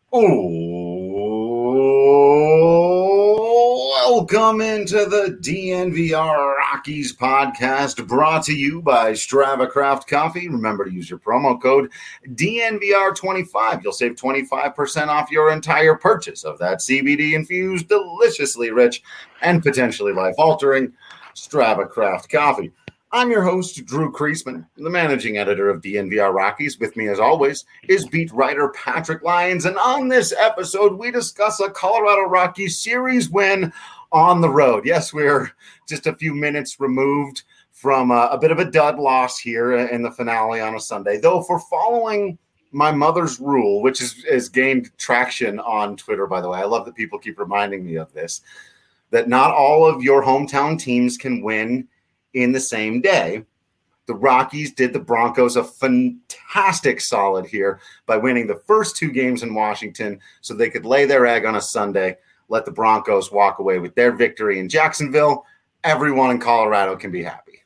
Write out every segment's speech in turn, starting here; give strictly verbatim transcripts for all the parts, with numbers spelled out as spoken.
Oh, welcome into the D N V R Rockies podcast, brought to you by Strava Craft Coffee. Remember to use your promo code D N V R twenty-five. You'll save twenty-five percent off your entire purchase of that C B D-infused, deliciously rich, and potentially life-altering Strava Craft Coffee. I'm your host, Drew Kreisman, the managing editor of D N V R Rockies. With me, as always, is beat writer Patrick Lyons. And on this episode, we discuss a Colorado Rockies series win on the road. Yes, we're just a few minutes removed from a, a bit of a dud loss here in the finale on a Sunday. Though, for following my mother's rule, which is, has gained traction on Twitter, by the way, I love that people keep reminding me of this, that not all of your hometown teams can win in the same day. The Rockies did the Broncos a fantastic solid here by winning the first two games in Washington so they could lay their egg on a Sunday, let the Broncos walk away with their victory in Jacksonville. Everyone in Colorado can be happy.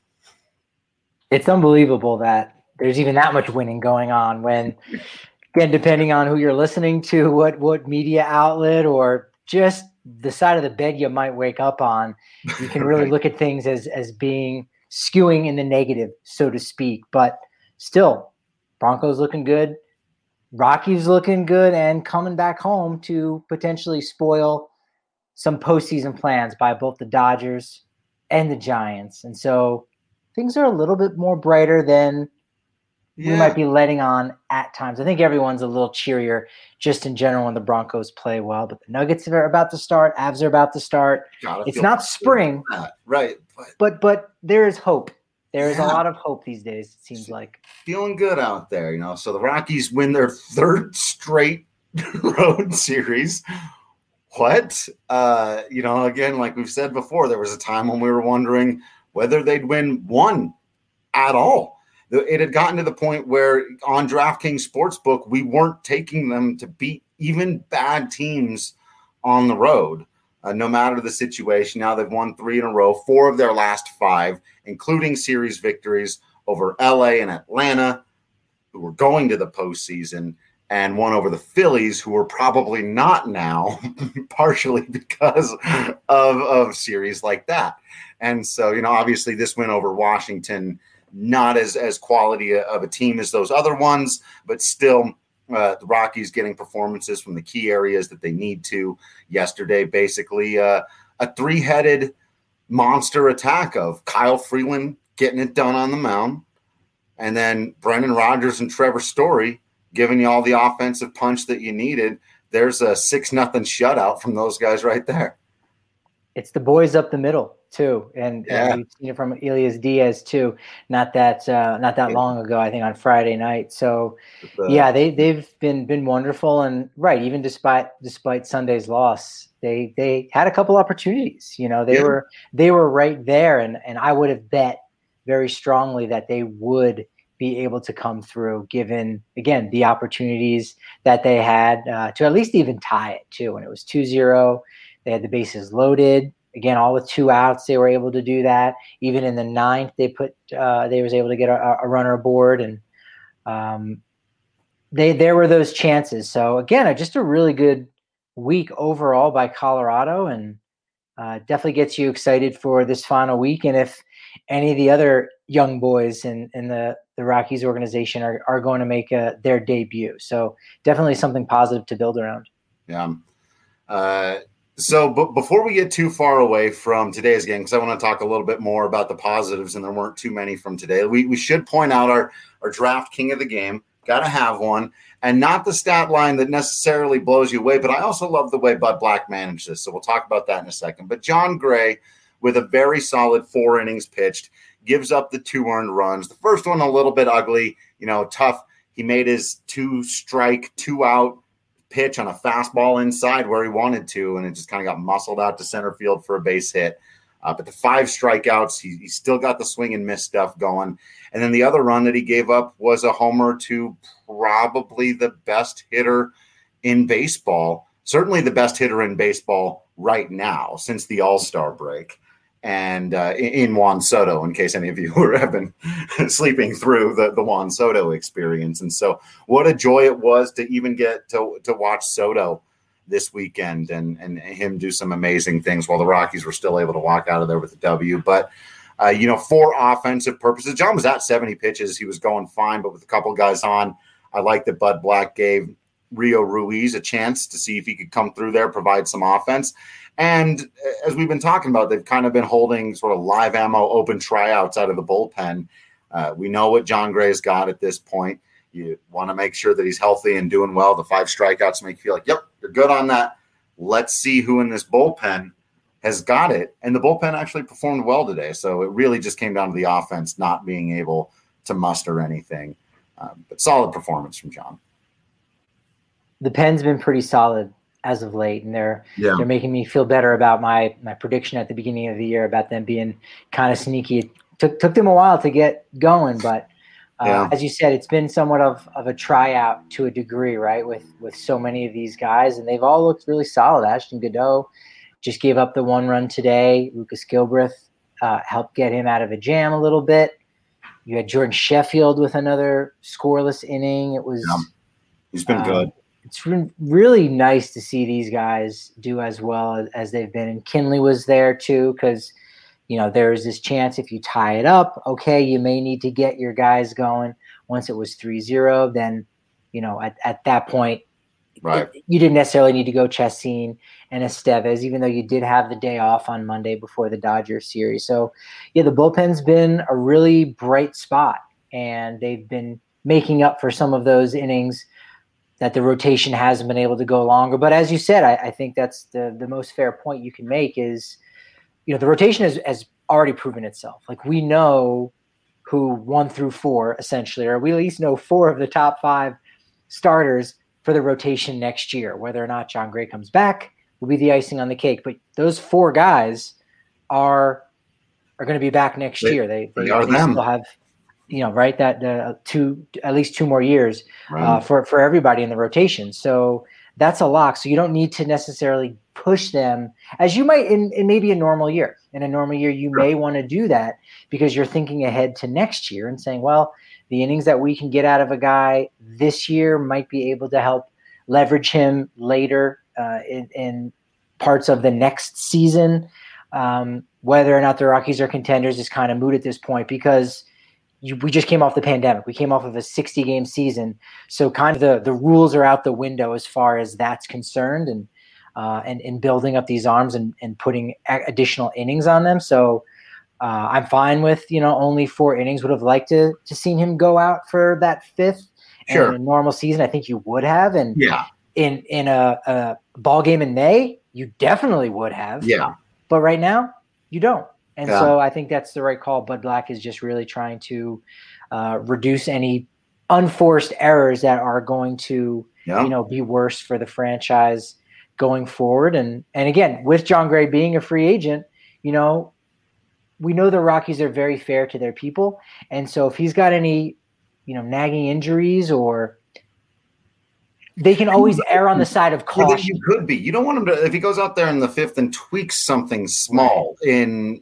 It's unbelievable that there's even that much winning going on when, again, depending on who you're listening to, what, what media outlet or just the side of the bed you might wake up on, you can really Right. look at things as as being skewing in the negative, so to speak. But still, Broncos looking good, Rockies looking good, and coming back home to potentially spoil some postseason plans by both the Dodgers and the Giants. And so things are a little bit more brighter than Yeah. we might be letting on at times. I think everyone's a little cheerier just in general when the Broncos play well, but the Nuggets are about to start. Avs are about to start. Gotta It's feel not good spring, about that. Right. But but but there is hope. There is Yeah. a lot of hope these days, it seems like. feeling good out there, you know. So the Rockies win their third straight road series. What? Uh, you know, again, like we've said before, there was a time when we were wondering whether they'd win one at all. It had gotten to the point where on DraftKings Sportsbook, we weren't taking them to beat even bad teams on the road, uh, no matter the situation. Now they've won three in a row, four of their last five, including series victories over L A and Atlanta, who were going to the postseason, and one over the Phillies, who are probably not now, partially because of, of series like that. And so, you know, obviously this win over Washington, not as, as quality of a team as those other ones, but still uh, the Rockies getting performances from the key areas that they need to. Yesterday, basically uh, a three-headed monster attack of Kyle Freeland getting it done on the mound, and then Brendan Rodgers and Trevor Story giving you all the offensive punch that you needed. There's a six nothing shutout from those guys right there. It's the boys up the middle too, and, Yeah. and we've seen it from Elias Diaz too. Not that uh, not that Yeah. long ago, I think on Friday night. So The, yeah, they they've been been wonderful, and right, even despite despite Sunday's loss, they they had a couple opportunities. You know, they Yeah. were they were right there, and and I would have bet very strongly that they would be able to come through, given again the opportunities that they had uh, to at least even tie it too. When it was two zero, they had the bases loaded. Again, all with two outs, they were able to do that. Even in the ninth, they put uh, they was able to get a, a runner aboard, and um, they there were those chances. So again, just a really good week overall by Colorado, and uh, definitely gets you excited for this final week. And if any of the other young boys in, in the, the Rockies organization are, are going to make a, their debut, so definitely something positive to build around. Yeah. Uh, So but before we get too far away from today's game, because I want to talk a little bit more about the positives, and there weren't too many from today, we, we should point out our, our draft king of the game. Got to have one, and not the stat line that necessarily blows you away, but I also love the way Bud Black managed this, so we'll talk about that in a second. But Jon Gray, with a very solid four innings pitched, gives up the two earned runs. The first one a little bit ugly, you know, tough. He made his two-strike, two-out pitch on a fastball inside where he wanted to, and it just kind of got muscled out to center field for a base hit. Uh, but the five strikeouts, he, he still got the swing and miss stuff going. And then the other run that he gave up was a homer to probably the best hitter in baseball, certainly the best hitter in baseball right now since the All-Star break. and uh, in Juan Soto, in case any of you have been sleeping through the, the Juan Soto experience. And so what a joy it was to even get to, to watch Soto this weekend and, and him do some amazing things while the Rockies were still able to walk out of there with a W. But, uh, you know, for offensive purposes, John was at seventy pitches. He was going fine, but with a couple guys on, I like that Bud Black gave Rio Ruiz a chance to see if he could come through there, provide some offense. And as we've been talking about, they've kind of been holding sort of live ammo, open tryouts out of the bullpen. Uh, we know what Jon Gray's got at this point. You want to make sure that he's healthy and doing well. The five strikeouts make you feel like, yep, you're good on that. Let's see who in this bullpen has got it. And the bullpen actually performed well today. So it really just came down to the offense not being able to muster anything. Um, but solid performance from John. The pen's been pretty solid as of late, and they're yeah. they're making me feel better about my my prediction at the beginning of the year about them being kind of sneaky. It took took them a while to get going, but uh, yeah. as you said, it's been somewhat of, of a tryout to a degree, right? With with so many of these guys, and they've all looked really solid. Ashton Godot just gave up the one run today. Lucas Gilbreth uh, helped get him out of a jam a little bit. You had Jordan Sheffield with another scoreless inning. It was yeah. he's been um, good. It's re- really nice to see these guys do as well as, as they've been. And Kinley was there too, because, you know, there's this chance if you tie it up, okay, you may need to get your guys going. Once it was three zero, then, you know, at, at that point, right. it, you didn't necessarily need to go Chacín and Estevez, even though you did have the day off on Monday before the Dodgers series. So, yeah, the bullpen's been a really bright spot, and they've been making up for some of those innings that the rotation hasn't been able to go longer. But as you said, I, I think that's the, the most fair point you can make is, you know, the rotation has, has already proven itself. Like, we know who one through four, essentially, or we at least know four of the top five starters for the rotation next year. Whether or not Jon Gray comes back will be the icing on the cake. But those four guys are are going to be back next they, year. They, they, they are they them. still have – you know, right, that uh, two, at least two more years right. uh, for, for everybody in the rotation. So that's a lock. So you don't need to necessarily push them as you might in, in maybe a normal year. In a normal year, you sure. may want to do that because you're thinking ahead to next year and saying, well, the innings that we can get out of a guy this year might be able to help leverage him later uh, in, in parts of the next season. Um, whether or not the Rockies are contenders is kind of moot at this point because You, we just came off the pandemic. We came off of a sixty-game season, so kind of the, the rules are out the window as far as that's concerned, and uh, and, and building up these arms and, and putting a- additional innings on them. So uh, I'm fine with, you know, only four innings. Would have liked to to seen him go out for that fifth. Sure. And in a normal season, I think you would have. And yeah, in in a, a ball game in May, you definitely would have. Yeah. But right now, you don't. And yeah. so I think that's the right call. Bud Black is just really trying to uh, reduce any unforced errors that are going to, yeah. you know, be worse for the franchise going forward. And and again, with Jon Gray being a free agent, you know, we know the Rockies are very fair to their people. And so if he's got any, you know, nagging injuries, or they can always err on the side of caution. Well, you could be. You don't want him to, if he goes out there in the fifth and tweaks something small right. in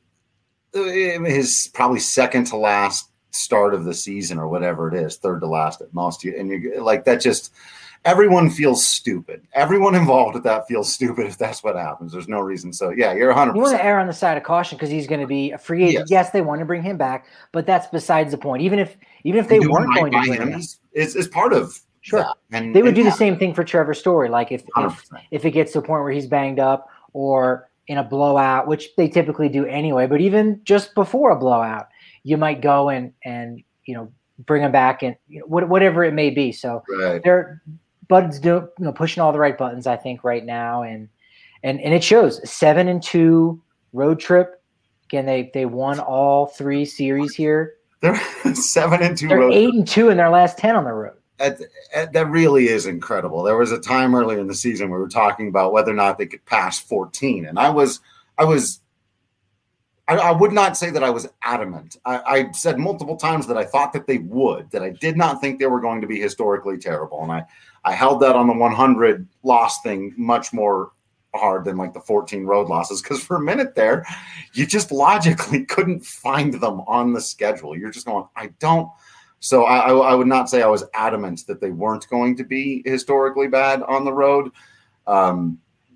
his probably second to last start of the season or whatever it is, third to last at most. And you're like, that just, everyone feels stupid. Everyone involved with that feels stupid if that's what happens. There's no reason. So yeah, you're one hundred percent. You want to err on the side of caution because he's going to be a free agent. Yes. yes, they want to bring him back, but that's besides the point. Even if, even if they weren't going to bring him, is, is, is part of sure. that. And they would and do yeah. the same thing for Trevor Story. Like if, if, if it gets to a point where he's banged up or in a blowout, which they typically do anyway, but even just before a blowout, you might go and, and, you know, bring him back and you know, whatever it may be. So right. they're Bud's doing, you know, pushing all the right buttons, I think, right now. And, and, and it shows seven and two road trip. Again, they, they won all three series here. They're seven and two. They're road eight trip. and two in their last ten on the road. At, at, that really is incredible. There was a time earlier in the season we were talking about whether or not they could pass fourteen, and I was, I was, I, I would not say that I was adamant. I, I said multiple times that I thought that they would, that I did not think they were going to be historically terrible, and I, I held that on the one hundred loss thing much more hard than like the fourteen road losses, because for a minute there, you just logically couldn't find them on the schedule. You're just going, I don't. So I, I would not say I was adamant that they weren't going to be historically bad on the road, um,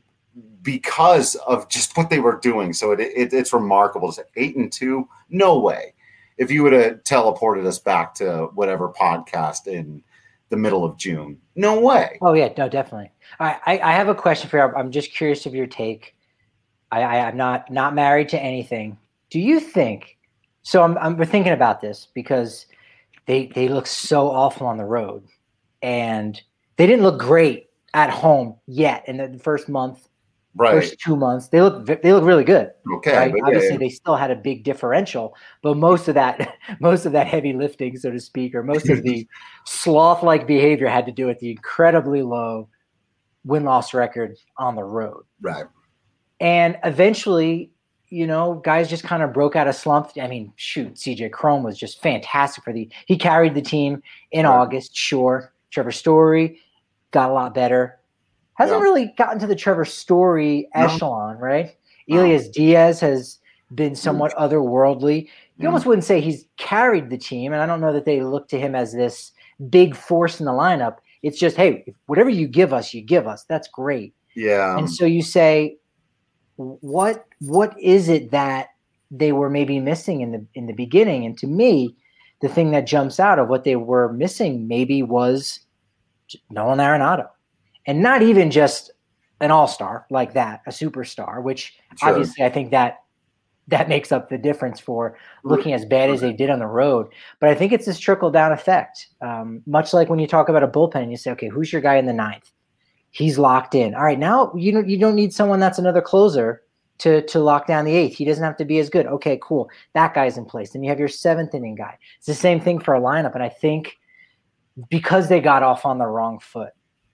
because of just what they were doing. So it, it, it's remarkable to say eight and two. No way. If you would have teleported us back to whatever podcast in the middle of June, no way. Oh yeah, no, definitely. All right, I, I have a question for you. I'm just curious of your take. I, I, I'm not not married to anything. Do you think? So I'm I'm thinking about this because they they look so awful on the road, and they didn't look great at home yet in the first month. Right. First two months, they look they look really good. Okay, right? yeah, Obviously, yeah. they still had a big differential, but most of that, most of that heavy lifting, so to speak, or most of the sloth-like behavior had to do with the incredibly low win-loss record on the road. Right. And eventually, you know, guys just kind of broke out of slump. I mean, shoot, C J Cron was just fantastic for the. He carried the team in Right. August. Sure, Trevor Story got a lot better. Hasn't Yeah. really gotten to the Trevor Story No. echelon, right? No. Elias Diaz has been somewhat otherworldly. You Mm. almost wouldn't say he's carried the team, and I don't know that they look to him as this big force in the lineup. It's just, hey, whatever you give us, you give us. That's great. Yeah. And so you say, what what is it that they were maybe missing in the in the beginning? And to me, the thing that jumps out of what they were missing maybe was Nolan Arenado. And not even just an all-star like that, a superstar, which Sure. obviously I think that that makes up the difference for looking as bad as they did on the road. But I think it's this trickle-down effect, um, much like when you talk about a bullpen and you say, okay, who's your guy in the ninth? He's locked in. All right, now you don't you don't need someone that's another closer to to lock down the eighth. He doesn't have to be as good. Okay, cool. That guy's in place. Then you have your seventh inning guy. It's the same thing for a lineup. And I think because they got off on the wrong foot,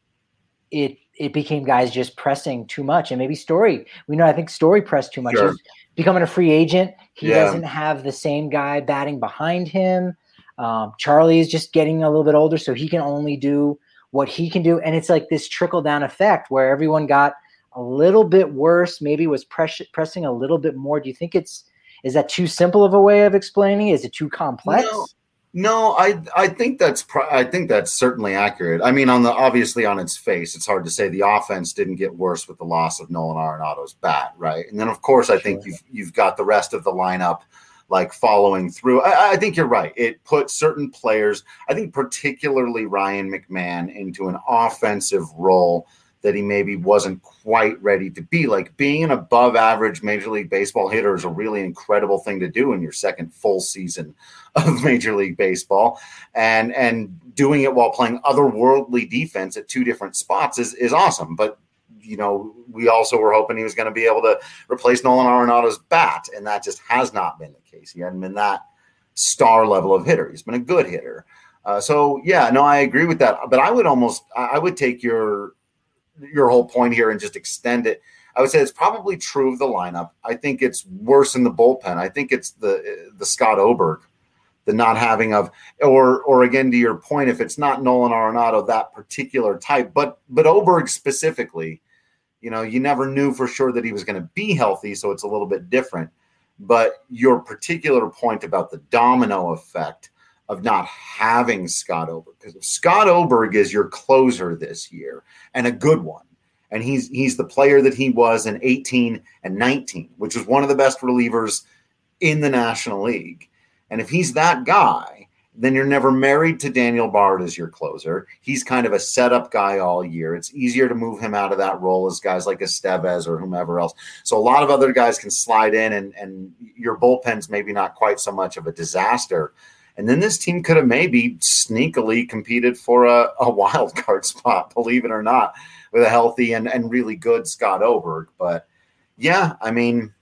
it it became guys just pressing too much. And maybe Story, we know I think Story pressed too much. Sure. He's becoming a free agent. He Yeah. doesn't have the same guy batting behind him. Um, Charlie is just getting a little bit older, so he can only do what he can do. And it's like this trickle-down effect where everyone got a little bit worse, maybe was press- pressing a little bit more. Do you think it's – is that too simple of a way of explaining it? Is it too complex? No. No, I I think that's pro- I think that's certainly accurate. I mean, on the obviously on its face, it's hard to say the offense didn't get worse with the loss of Nolan Arenado's bat, right? And then of course, I think Sure. you've you've got the rest of the lineup like following through. I, I think you're right. It put certain players, I think particularly Ryan McMahon, into an offensive role that he maybe wasn't quite ready to be. Like being an above average Major League Baseball hitter is a really incredible thing to do in your second full season of Major League Baseball. And and doing it while playing otherworldly defense at two different spots is, is awesome. But, you know, we also were hoping he was going to be able to replace Nolan Arenado's bat, and that just has not been the case. He hadn't been that star level of hitter. He's been a good hitter. Uh, so, yeah, no, I agree with that. But I would almost – I would take your – your whole point here and just extend it. I would say it's probably true of the lineup. I think it's worse in the bullpen. I think it's the the Scott Oberg, the not having of, or or again to your point, if it's not Nolan Arenado, that particular type, but but Oberg specifically, you know, you never knew for sure that he was going to be healthy, so it's a little bit different. But your particular point about the domino effect of not having Scott Oberg, because if Scott Oberg is your closer this year and a good one, and he's he's the player that he was in eighteen and nineteen, which was one of the best relievers in the National League. And if he's that guy, then you're never married to Daniel Bard as your closer. He's kind of a setup guy all year. It's easier to move him out of that role as guys like Estevez or whomever else. So a lot of other guys can slide in, and, and your bullpen's maybe not quite so much of a disaster. And then this team could have maybe sneakily competed for a, a wild card spot, believe it or not, with a healthy and, and really good Scott Oberg. But yeah, I mean,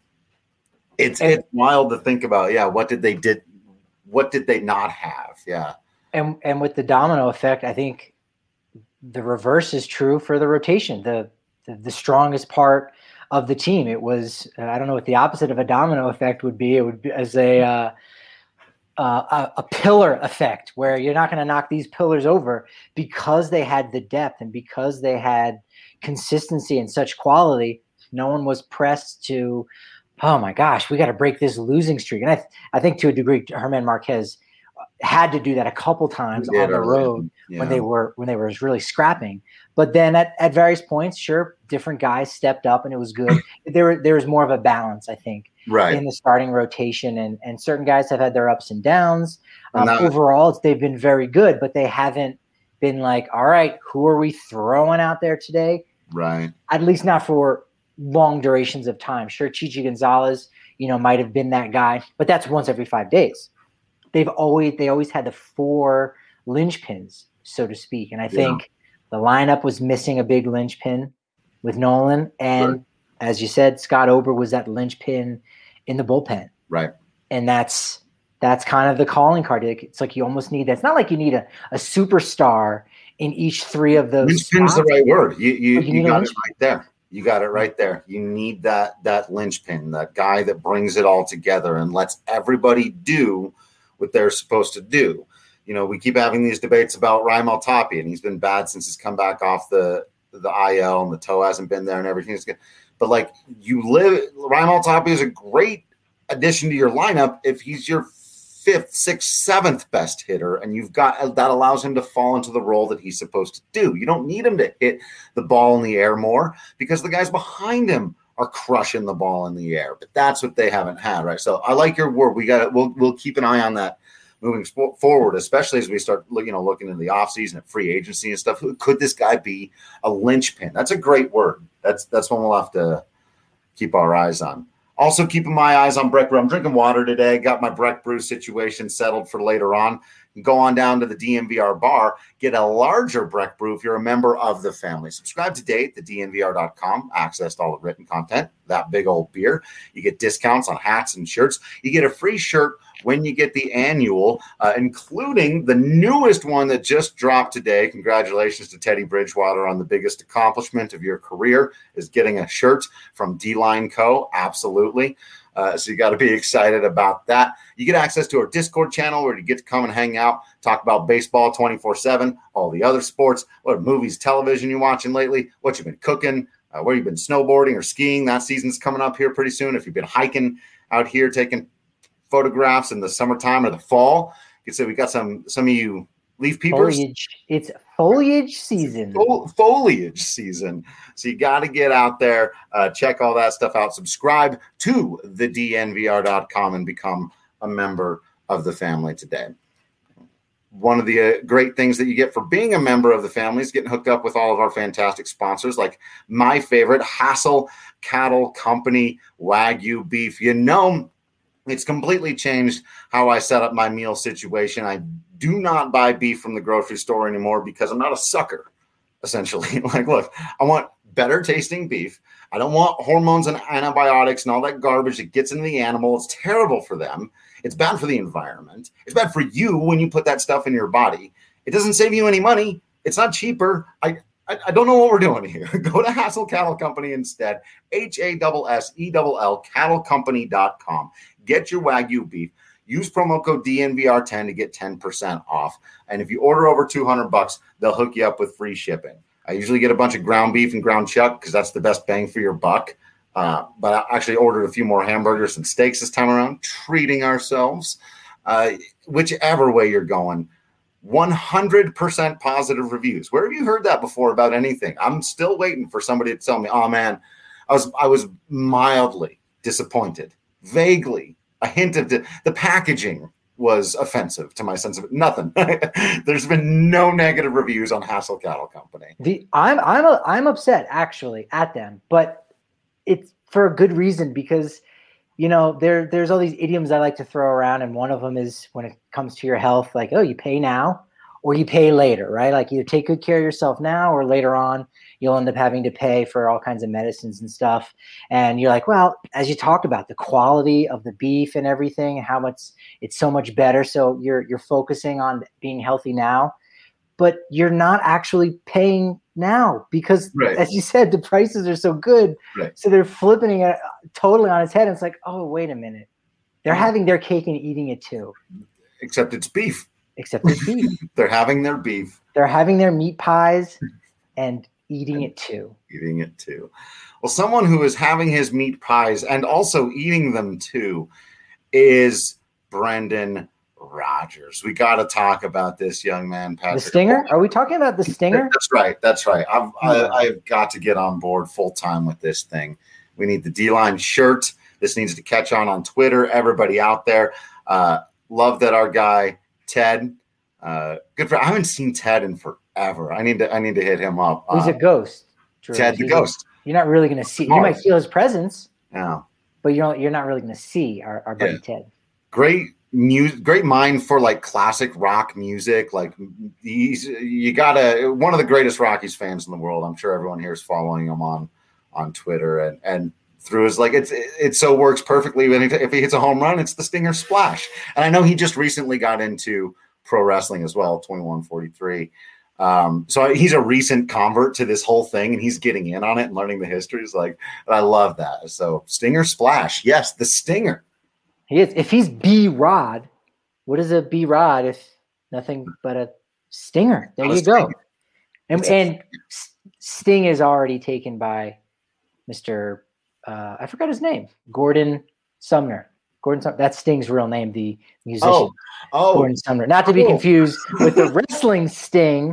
it's And- it's wild to think about. Yeah, what did they did? What did they not have? Yeah, And and with the domino effect, I think the reverse is true for the rotation. The the, the strongest part of the team. It was uh, I don't know what the opposite of a domino effect would be. It would be as a uh, uh, a, a pillar effect, where you're not going to knock these pillars over because they had the depth and because they had consistency and such quality. No one was pressed to, oh my gosh, we got to break this losing streak. And I, I think to a degree, German Marquez had to do that a couple times on the road yeah. when they were when they were really scrapping. But then at, at various points, sure, different guys stepped up and it was good. there were there was more of a balance, I think, right. in the starting rotation, and and certain guys have had their ups and downs. Um, and that, overall, they've been very good, but they haven't been like, all right, who are we throwing out there today? Right. At least not for long durations of time. Sure, Chichi Gonzalez, you know, might have been that guy, but that's once every five days. They've always they always had the four linchpins, so to speak. And I think yeah. the lineup was missing a big linchpin with Nolan. And right. as you said, Scott Ober was that linchpin in the bullpen. Right. And that's that's kind of the calling card. It's like you almost need that. It's not like you need a, a superstar in each three of those. Linchpin's the right word. You you, you, you got it right there. You got it right there. You need that that linchpin, that guy that brings it all together and lets everybody do what they're supposed to do. You know, we keep having these debates about Raimel Tapia, and he's been bad since he's come back off the the I L, and the toe hasn't been there and everything's good. But like you live, Raimel Tapia is a great addition to your lineup if he's your fifth, sixth, seventh best hitter, and you've got that allows him to fall into the role that he's supposed to do. You don't need him to hit the ball in the air more because the guys behind him are crushing the ball in the air, but that's what they haven't had, right? So I like your word. We got it. We'll we'll keep an eye on that moving forward, especially as we start, you know, looking into the offseason at free agency and stuff. Could this guy be a linchpin? That's a great word. That's that's one we'll have to keep our eyes on. Also, keeping my eyes on Breck Brew. I'm drinking water today. Got my Breck Brew situation settled for later on. You go on down to the D N V R bar, get a larger Breck Brew if you're a member of the family. Subscribe today at the D N V R dot com. Access to all the written content, that big old beer. You get discounts on hats and shirts. You get a free shirt when you get the annual, uh, including the newest one that just dropped today. Congratulations to Teddy Bridgewater on the biggest accomplishment of your career, is getting a shirt from D-Line Co. Absolutely. Uh, so you got to be excited about that. You get access to our Discord channel where you get to come and hang out, talk about baseball twenty-four seven, all the other sports, what movies, television you're watching lately, what you've been cooking, uh, where you've been snowboarding or skiing. That season's coming up here pretty soon. If you've been hiking out here, taking photographs in the summertime or the fall, you can say we got some some of you leaf peepers. Foliage. It's foliage season. Fo- foliage season. So you got to get out there, uh, check all that stuff out. Subscribe to the D N V R dot com and become a member of the family today. One of the uh, great things that you get for being a member of the family is getting hooked up with all of our fantastic sponsors, like my favorite, Hassel Cattle Company Wagyu beef. You know, it's completely changed how I set up my meal situation. I do not buy beef from the grocery store anymore because I'm not a sucker, essentially. Like, look, I want better tasting beef. I don't want hormones and antibiotics and all that garbage that gets into the animal. It's terrible for them. It's bad for the environment. It's bad for you when you put that stuff in your body. It doesn't save you any money. It's not cheaper. I I, I don't know what we're doing here. Go to Hassel Cattle Company instead. H A S S E L L cattle company dot com. Get your Wagyu beef. Use promo code D N V R ten to get ten percent off. And if you order over two hundred bucks, they'll hook you up with free shipping. I usually get a bunch of ground beef and ground chuck because that's the best bang for your buck. Uh, but I actually ordered a few more hamburgers and steaks this time around, treating ourselves. Uh, whichever way you're going, one hundred percent positive reviews. Where have you heard that before about anything? I'm still waiting for somebody to tell me, oh man, I was I was mildly disappointed, vaguely. A hint of the, the packaging was offensive to my sense of it. Nothing. There's been no negative reviews on Hassel Cattle Company. The I'm I'm a, I'm upset actually at them, but it's for a good reason because you know there there's all these idioms I like to throw around, and one of them is when it comes to your health, like oh you pay now or you pay later, right? Like either take good care of yourself now or later on you'll end up having to pay for all kinds of medicines and stuff. And you're like, well, as you talked about the quality of the beef and everything, and how much it's so much better. So you're, you're focusing on being healthy now, but you're not actually paying now because right. as you said, the prices are so good. Right. So they're flipping it totally on its head. And it's like, oh, wait a minute. They're mm-hmm. having their cake and eating it too. Except it's beef. Except it's beef. They're having their beef. They're having their meat pies and Eating it too. Eating it too. Well, someone who is having his meat pies and also eating them too is Brendan Rodgers. We got to talk about this young man, Patrick. The Stinger? Are we talking about the Stinger? That's right. That's right. I've, I, I've got to get on board full time with this thing. We need the D-line shirt. This needs to catch on on Twitter. Everybody out there. Uh, love that our guy, Ted. Uh, good for. I haven't seen Ted in forever. I need to. I need to hit him up. He's uh, a ghost. Drew. Ted the He's ghost. A, you're not really going to see. You might feel his presence. Yeah. But you're you're not really going to see our, our buddy yeah. Ted. Great music, great mind for like classic rock music. Like he's you gotta one of the greatest Rockies fans in the world. I'm sure everyone here is following him on on Twitter and and through his like it's it, it so works perfectly. When he, if he hits a home run, it's the Stinger splash. And I know he just recently got into pro wrestling as well, twenty-one forty-three. Um, so he's a recent convert to this whole thing, and he's getting in on it and learning the histories. Like, I love that. So Stinger splash, yes, the Stinger. He is. If he's B Rod, what is a B Rod if nothing but a Stinger? There Not you go. And, and Sting is already taken by Mister Uh, I forgot his name, Gordon Sumner. Gordon Sumner. That's Sting's real name, the musician. Oh, oh. Gordon Sumner. Not to be confused with the wrestling Sting,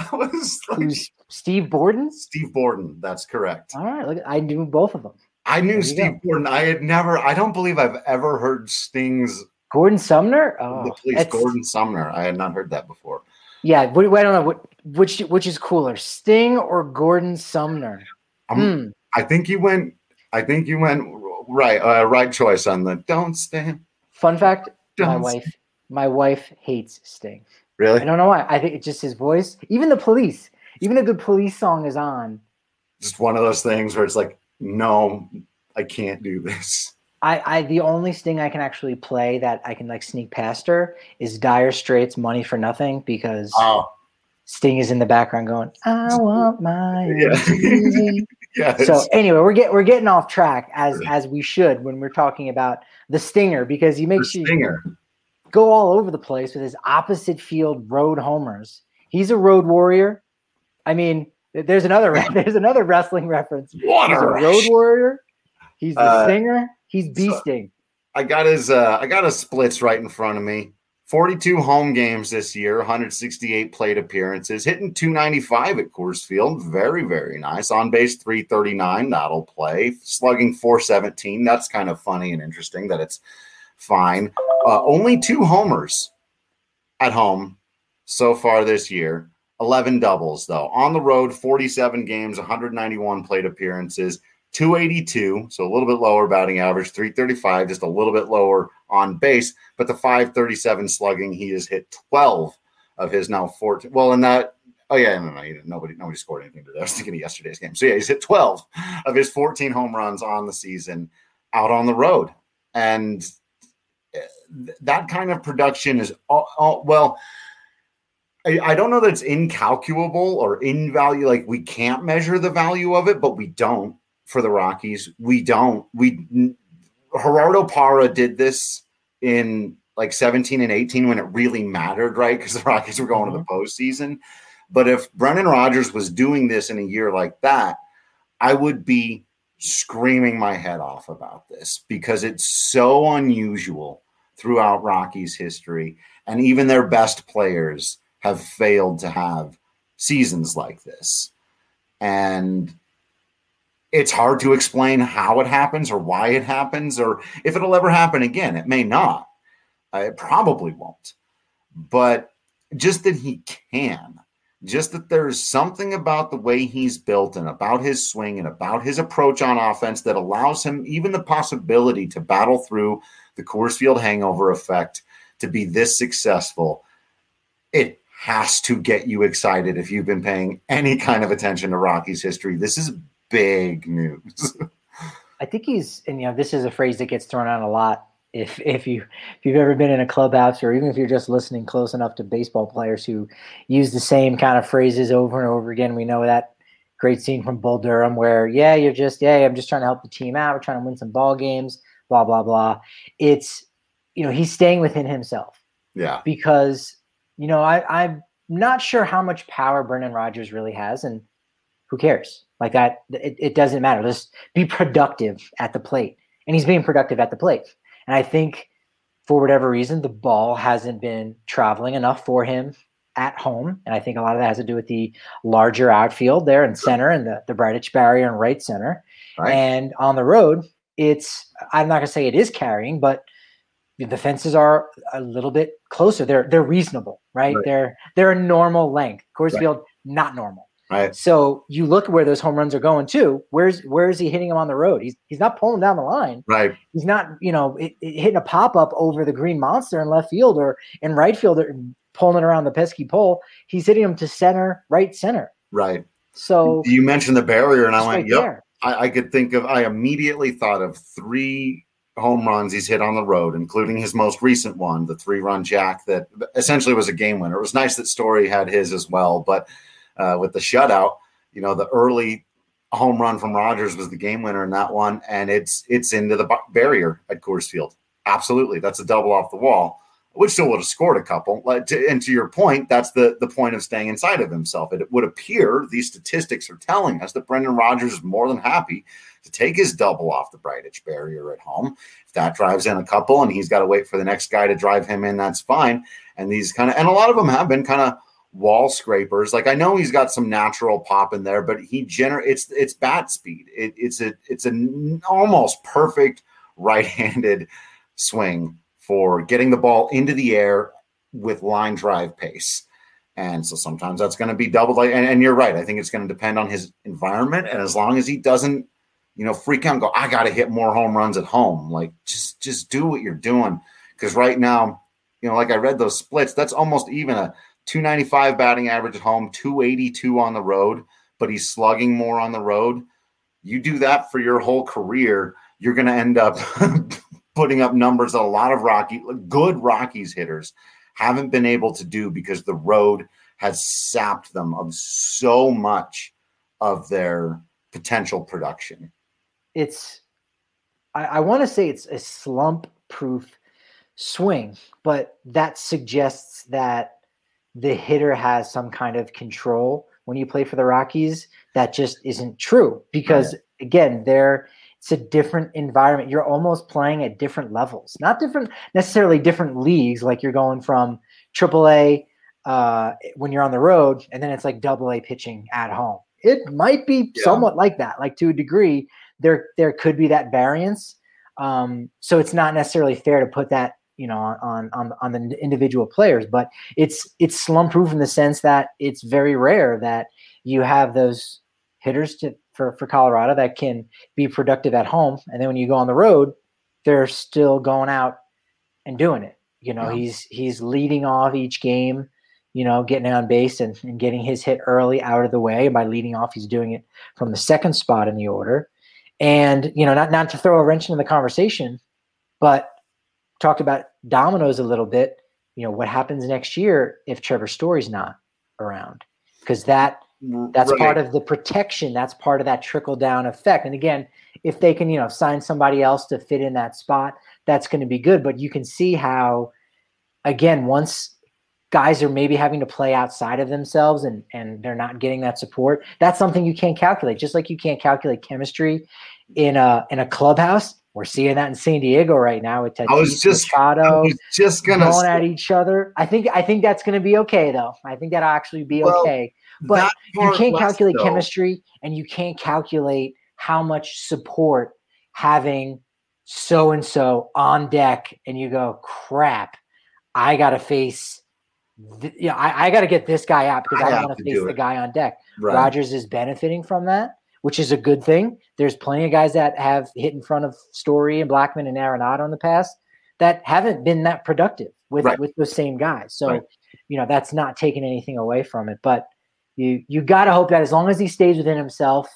was like, who's Steve Borden. Steve Borden. That's correct. All right. Look, I knew both of them. I knew Steve go. Borden. I had never. I don't believe I've ever heard Sting's. Gordon Sumner. Oh, the police. Gordon Sumner. I had not heard that before. Yeah. I don't know what which which is cooler, Sting or Gordon Sumner. Hmm. I think you went. I think you went right. Uh, right choice on the don't stand. Fun fact: don't my wife, stand. my wife hates Sting. Really? I don't know why. I think it's just his voice. Even the Police. Even a good Police song is on. Just one of those things where it's like, no, I can't do this. I, I the only Sting I can actually play that I can like sneak past her is Dire Straits' "Money for Nothing" because oh. Sting is in the background going, "I want my." Yeah. Yes. So anyway, we're getting we're getting off track as as we should when we're talking about the Stinger because he makes the you Stinger. go all over the place with his opposite field road homers. He's a road warrior. I mean, there's another there's another wrestling reference. What He's a rush. road warrior. He's the uh, Stinger. He's B so Sting. I got his uh, I got his splits right in front of me. forty-two home games this year, one hundred sixty-eight plate appearances, hitting two ninety-five at Coors Field. Very, very nice. On base three thirty-nine, that'll play. Slugging four seventeen. That's kind of funny and interesting that it's fine. Uh, only two homers at home so far this year. eleven doubles, though. On the road, forty-seven games, one hundred ninety-one plate appearances, two eighty-two, so a little bit lower batting average, three thirty-five, just a little bit lower on base, but the five thirty-seven slugging, he has hit twelve of his now fourteen. Well, in that, oh yeah, no, no, he didn't, nobody, nobody scored anything today. I was thinking of yesterday's game. So yeah, he's hit twelve of his fourteen home runs on the season out on the road, and that kind of production is all, all, well. I, I don't know that it's incalculable or in value. Like we can't measure the value of it, but we don't. For the Rockies, we don't. We Gerardo Parra did this in like seventeen and eighteen when it really mattered, right? Because the Rockies were going mm-hmm. to the postseason. But if Brendan Rodgers was doing this in a year like that, I would be screaming my head off about this because it's so unusual throughout Rockies history, and even their best players have failed to have seasons like this, and it's hard to explain how it happens or why it happens or if it'll ever happen again. It may not. Uh, it probably won't. But just that he can, just that there's something about the way he's built and about his swing and about his approach on offense that allows him even the possibility to battle through the Coors Field hangover effect to be this successful. It has to get you excited if you've been paying any kind of attention to Rockies history. This is big news. I think he's, and you know, this is a phrase that gets thrown out a lot. If if you if you've ever been in a clubhouse, or even if you're just listening close enough to baseball players who use the same kind of phrases over and over again, we know that great scene from Bull Durham where, yeah, you're just, yeah, I'm just trying to help the team out. We're trying to win some ball games, blah blah blah. It's, you know, he's staying within himself. Yeah. Because, you know, I I'm not sure how much power Brendan Rodgers really has, and who cares? Like that, it, it doesn't matter. Just be productive at the plate. And he's being productive at the plate. And I think for whatever reason, the ball hasn't been traveling enough for him at home. And I think a lot of that has to do with the larger outfield there in center and the, the Bridich barrier and right center. Right. And on the road, it's, I'm not going to say it is carrying, but the fences are a little bit closer. They're, they're reasonable, right? right. They're, they're a normal length. Coors right. Field, not normal. Right. So you look at where those home runs are going to. Where's where is he hitting them on the road? He's he's not pulling down the line. Right. He's not, you know, it, it hitting a pop up over the green monster in left field or in right field or pulling it around the pesky pole. He's hitting them to center, right center. Right. So you mentioned the barrier, and I went, right yep. I, I could think of. I immediately thought of three home runs he's hit on the road, including his most recent one, the three-run jack that essentially was a game winner. It was nice that Story had his as well, but. Uh, with the shutout, you know, the early home run from Rogers was the game winner in that one, and it's it's into the barrier at Coors Field. Absolutely, that's a double off the wall, which still would have scored a couple. Like to, and to your point, that's the the point of staying inside of himself. It would appear these statistics are telling us that Brendan Rodgers is more than happy to take his double off the Bridich barrier at home. If that drives in a couple, and he's got to wait for the next guy to drive him in, that's fine. And these kind of, and a lot of them have been kind of wall scrapers. Like I know he's got some natural pop in there, but he gener it's it's bat speed. It, it's a it's an almost perfect right-handed swing for getting the ball into the air with line drive pace. And so sometimes that's going to be doubled. Like, and, and you're right. I think it's going to depend on his environment. And as long as he doesn't, you know, freak out and go, I got to hit more home runs at home. Like just just do what you're doing. Because right now, you know, like I read those splits, that's almost even a two ninety-five batting average at home, two eighty-two on the road, but he's slugging more on the road. You do that for your whole career, you're going to end up putting up numbers that a lot of Rocky, good Rockies hitters haven't been able to do because the road has sapped them of so much of their potential production. It's, I, I want to say it's a slump-proof swing, but that suggests that the hitter has some kind of control when you play for the Rockies. That just isn't true because right. again, they're, it's a different environment. You're almost playing at different levels, not different necessarily different leagues. Like you're going from triple A uh, when you're on the road, and then it's like double A pitching at home. It might be yeah. somewhat like that, like to a degree there, there could be that variance. Um, so it's not necessarily fair to put that, you know, on, on, on the individual players, but it's, it's slump proof in the sense that it's very rare that you have those hitters to, for, for Colorado that can be productive at home. And then when you go on the road, they're still going out and doing it. You know, yeah. he's, he's leading off each game, you know, getting on base and, and getting his hit early out of the way. And by leading off, he's doing it from the second spot in the order. And, you know, not, not to throw a wrench into the conversation, but talked about dominoes a little bit. You know, what happens next year if Trevor Story's not around? Because that that's right. part of the protection. That's part of that trickle down effect. And again, if they can, you know, sign somebody else to fit in that spot, that's going to be good. But you can see how, again, once guys are maybe having to play outside of themselves and and they're not getting that support, that's something you can't calculate. Just like you can't calculate chemistry in a in a clubhouse. We're seeing that in San Diego right now with Tatis, I was just, Machado, I was just gonna going at each other. I think I think that's going to be okay, though. I think that'll actually be well, okay. But you can't calculate though. chemistry, and you can't calculate how much support having so and so on deck, and you go, crap, I got to face. Th- yeah, I, I got to get this guy out because I, I don't want to face the guy on deck. Right. Rodgers is benefiting from that, which is a good thing. There's plenty of guys that have hit in front of Story and Blackman and Arenado in the past that haven't been that productive with, right. with those same guys. So, right. you know, that's not taking anything away from it. But you you got to hope that as long as he stays within himself,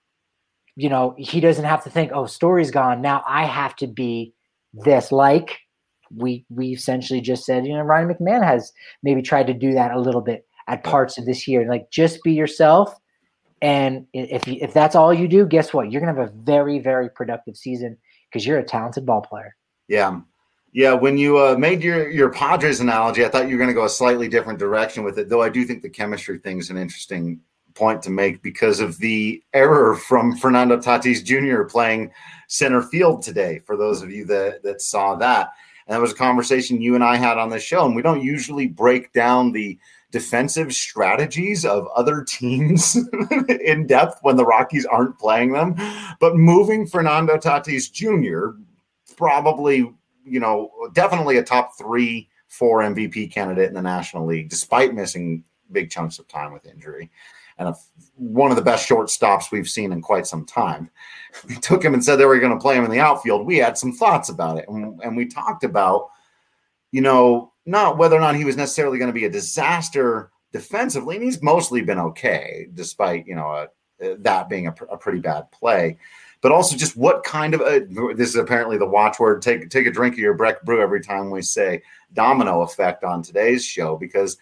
you know, he doesn't have to think, oh, Story's gone. Now I have to be this. Like we we essentially just said, you know, Ryan McMahon has maybe tried to do that a little bit at parts of this year. Like just be yourself. And if you, if that's all you do, guess what? You're going to have a very, very productive season because you're a talented ball player. Yeah. Yeah. When you uh, made your, your Padres analogy, I thought you were going to go a slightly different direction with it, though I do think the chemistry thing is an interesting point to make because of the error from Fernando Tatis Junior playing center field today, for those of you that, that saw that. And that was a conversation you and I had on the show, and we don't usually break down the defensive strategies of other teams in depth when the Rockies aren't playing them. But moving Fernando Tatis Junior, probably, you know, definitely a top three, four M V P candidate in the National League, despite missing big chunks of time with injury. And a, one of the best shortstops we've seen in quite some time. We took him and said they were going to play him in the outfield. We had some thoughts about it. And, and we talked about, you know, not whether or not he was necessarily going to be a disaster defensively. And he's mostly been okay, despite, you know, a, that being a, a pretty bad play. But also just what kind of a, this is apparently the watchword, take, take a drink of your Breck Brew every time we say domino effect on today's show, because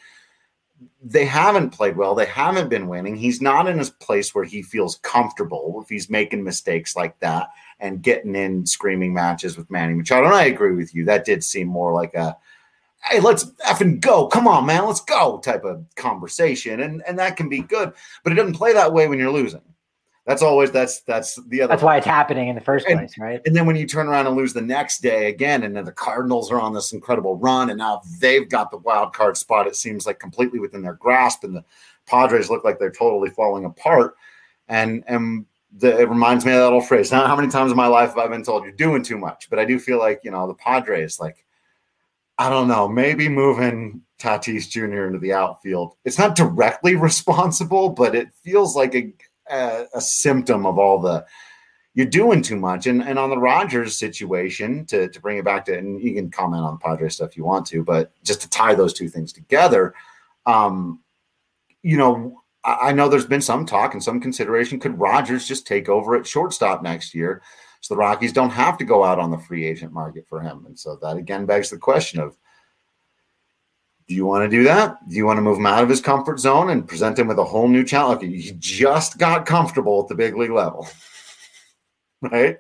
they haven't played well. They haven't been winning. He's not in a place where he feels comfortable if he's making mistakes like that and getting in screaming matches with Manny Machado. And I agree with you. That did seem more like a, hey, let's effing go. Come on, man, let's go type of conversation. And, and that can be good, but it doesn't play that way when you're losing. That's always, that's, that's the other. That's why it's happening in the first and, place, right? And then when you turn around and lose the next day again, and then the Cardinals are on this incredible run, and now they've got the wild card spot, it seems like completely within their grasp, and the Padres look like they're totally falling apart. And, and the, it reminds me of that old phrase. Now, how many times in my life have I been told you're doing too much? But I do feel like, you know, the Padres, like, I don't know, maybe moving Tatis Junior into the outfield, it's not directly responsible, but it feels like a, a, a symptom of all the, you're doing too much. And, and on the Rogers situation, to, to bring it back to, and you can comment on Padres stuff you want to, but just to tie those two things together, um, you know, I, I know there's been some talk and some consideration. Could Rogers just take over at shortstop next year, so the Rockies don't have to go out on the free agent market for him? And so that again begs the question of, do you want to do that? Do you want to move him out of his comfort zone and present him with a whole new challenge? Okay, he just got comfortable at the big league level, right?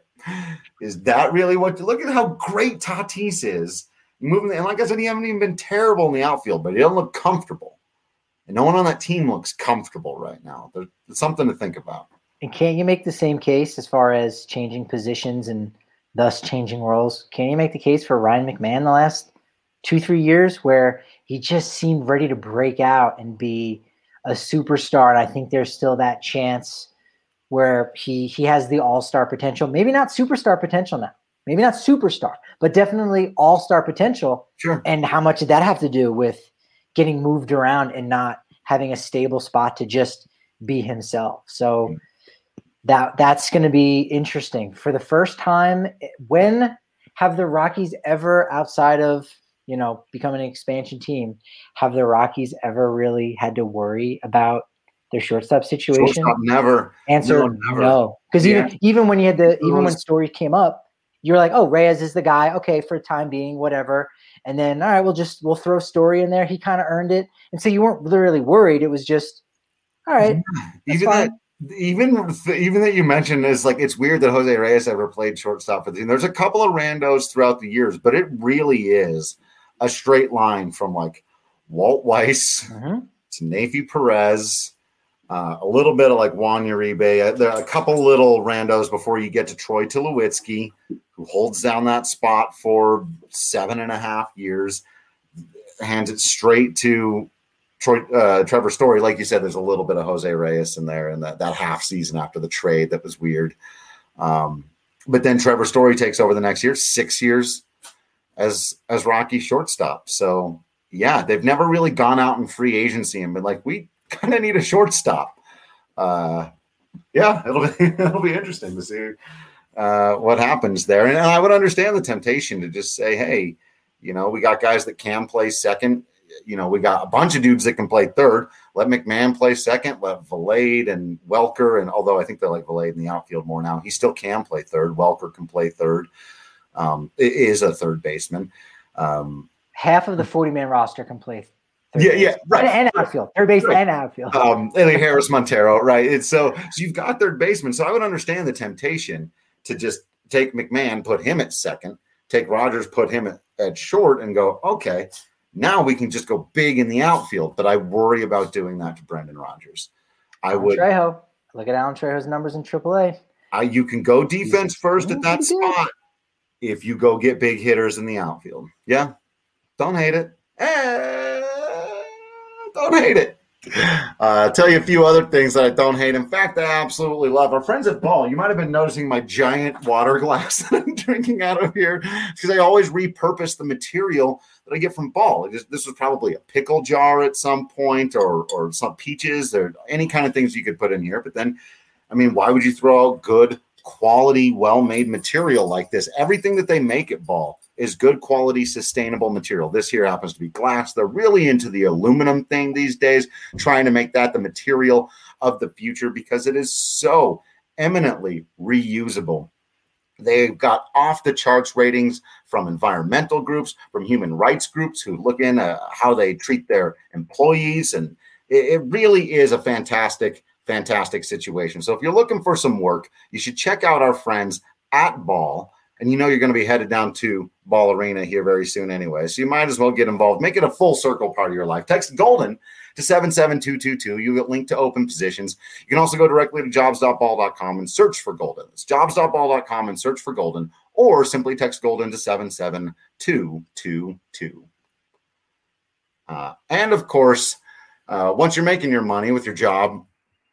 Is that really what you look at? How great Tatis is moving, and like I said, he hasn't even been terrible in the outfield, but he doesn't look comfortable, and no one on that team looks comfortable right now. There's something to think about. And can't you make the same case as far as changing positions and thus changing roles? Can you make the case for Ryan McMahon the last two, three years where he just seemed ready to break out and be a superstar? And I think there's still that chance where he he has the all-star potential. Maybe not superstar potential now. Maybe not superstar, but definitely all-star potential. Sure. And how much did that have to do with getting moved around and not having a stable spot to just be himself? So mm-hmm. that that's going to be interesting. For the first time, when have the Rockies ever, outside of, you know, becoming an expansion team, have the Rockies ever really had to worry about their shortstop situation? Shortstop never. Answer no. Because yeah. even even when you had the even when story came up, you're like, oh, Reyes is the guy. Okay, for the time being, whatever. And then, all right, we'll just we'll throw Story in there. He kind of earned it, and so you weren't really worried. It was just, all right. Yeah. Even fine. that, even even that you mentioned is like, it's weird that Jose Reyes ever played shortstop for the team. There's a couple of randos throughout the years, but it really is a straight line from like Walt Weiss mm-hmm. to Navy Perez, uh, a little bit of like Juan Uribe. There are a couple little randos before you get to Troy Tulowitzki, who holds down that spot for seven and a half years, hands it straight to Troy, uh, Trevor Story. Like you said, there's a little bit of Jose Reyes in there, and that, that half season after the trade that was weird. Um, but then Trevor Story takes over the next year, six years as as Rocky shortstop. So yeah, they've never really gone out in free agency and been like, we kind of need a shortstop. Uh, yeah, it'll be it'll be interesting to see uh, what happens there. And I would understand the temptation to just say, hey, you know, we got guys that can play second. You know, we got a bunch of dudes that can play third. Let McMahon play second. Let Valade and Welker, and although I think they like Valade in the outfield more now, he still can play third. Welker can play third. Um, is a third baseman. Um, Half of the forty-man roster can play third yeah, base. yeah, right. And, and outfield. Third base right. and outfield. Um, Eli Harris Montero, right. It's so, so you've got third baseman. So I would understand the temptation to just take McMahon, put him at second, take Rogers, put him at, at short, and go, okay, now we can just go big in the outfield. But I worry about doing that to Brendan Rodgers. I Alan would. Trejo. Look at Alan Trejo's numbers in triple A. I, you can go defense He's, first at that spot if you go get big hitters in the outfield. Yeah, don't hate it. Eh, don't hate it. Uh, I'll tell you a few other things that I don't hate. In fact, I absolutely love. Our friends at Ball, you might have been noticing my giant water glass that I'm drinking out of here because I always repurpose the material that I get from Ball. Just, this was probably a pickle jar at some point or, or some peaches or any kind of things you could put in here. But then, I mean, why would you throw out good quality, well-made material like this? Everything that they make at Ball is good quality, sustainable material. This here happens to be glass. They're really into the aluminum thing these days, trying to make that the material of the future because it is so eminently reusable. They've got off the charts ratings from environmental groups, from human rights groups who look in uh, how they treat their employees. And it, it really is a fantastic, fantastic situation. So if you're looking for some work, you should check out our friends at Ball. And you know you're going to be headed down to Ball Arena here very soon anyway. So you might as well get involved. Make it a full circle part of your life. Text GOLDEN to seven seven two two two. You get linked to open positions. You can also go directly to jobs dot ball dot com and search for Golden. It's jobs dot ball dot com and search for Golden, or simply text GOLDEN to seven seven two two two. Uh, and of course, uh, once you're making your money with your job,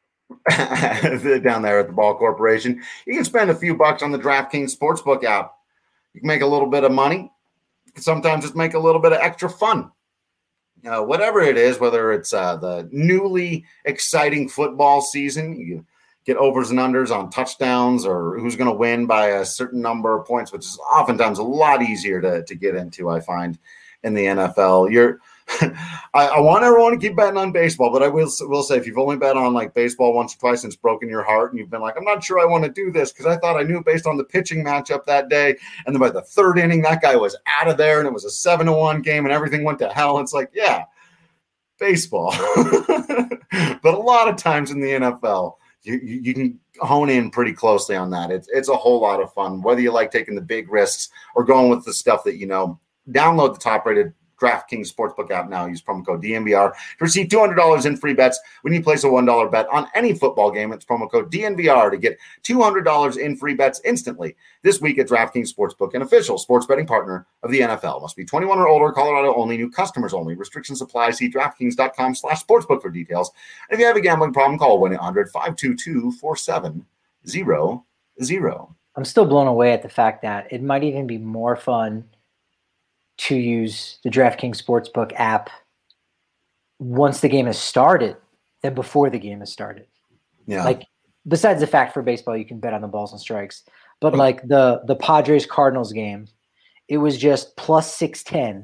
down there at the Ball Corporation, you can spend a few bucks on the DraftKings Sportsbook app. You can make a little bit of money. You can sometimes just make a little bit of extra fun. Uh, whatever it is, whether it's uh, the newly exciting football season, you get overs and unders on touchdowns or who's going to win by a certain number of points, which is oftentimes a lot easier to, to get into, I find, in the N F L. You're I, I want everyone to keep betting on baseball, but I will will say if you've only bet on like baseball once or twice and it's broken your heart and you've been like, I'm not sure I want to do this because I thought I knew based on the pitching matchup that day, and then by the third inning, that guy was out of there and it was a seven to one game and everything went to hell. It's like, yeah, baseball. But a lot of times in the N F L, you, you, you can hone in pretty closely on that. It's, it's a whole lot of fun, whether you like taking the big risks or going with the stuff that you know. Download the top-rated DraftKings Sportsbook app now. Use promo code D N V R to receive two hundred dollars in free bets when you place a one dollar bet on any football game. It's promo code D N V R to get two hundred dollars in free bets instantly this week at DraftKings Sportsbook, an official sports betting partner of the N F L. Must be twenty-one or older, Colorado only, new customers only. Restrictions apply. See DraftKings.com slash sportsbook for details. And if you have a gambling problem, call one eight hundred five two two four seven zero zero. I'm still blown away at the fact that it might even be more fun to use the DraftKings Sportsbook app once the game has started than before the game has started. Yeah. Like, besides the fact for baseball, you can bet on the balls and strikes, but like the, the Padres Cardinals game, it was just plus six ten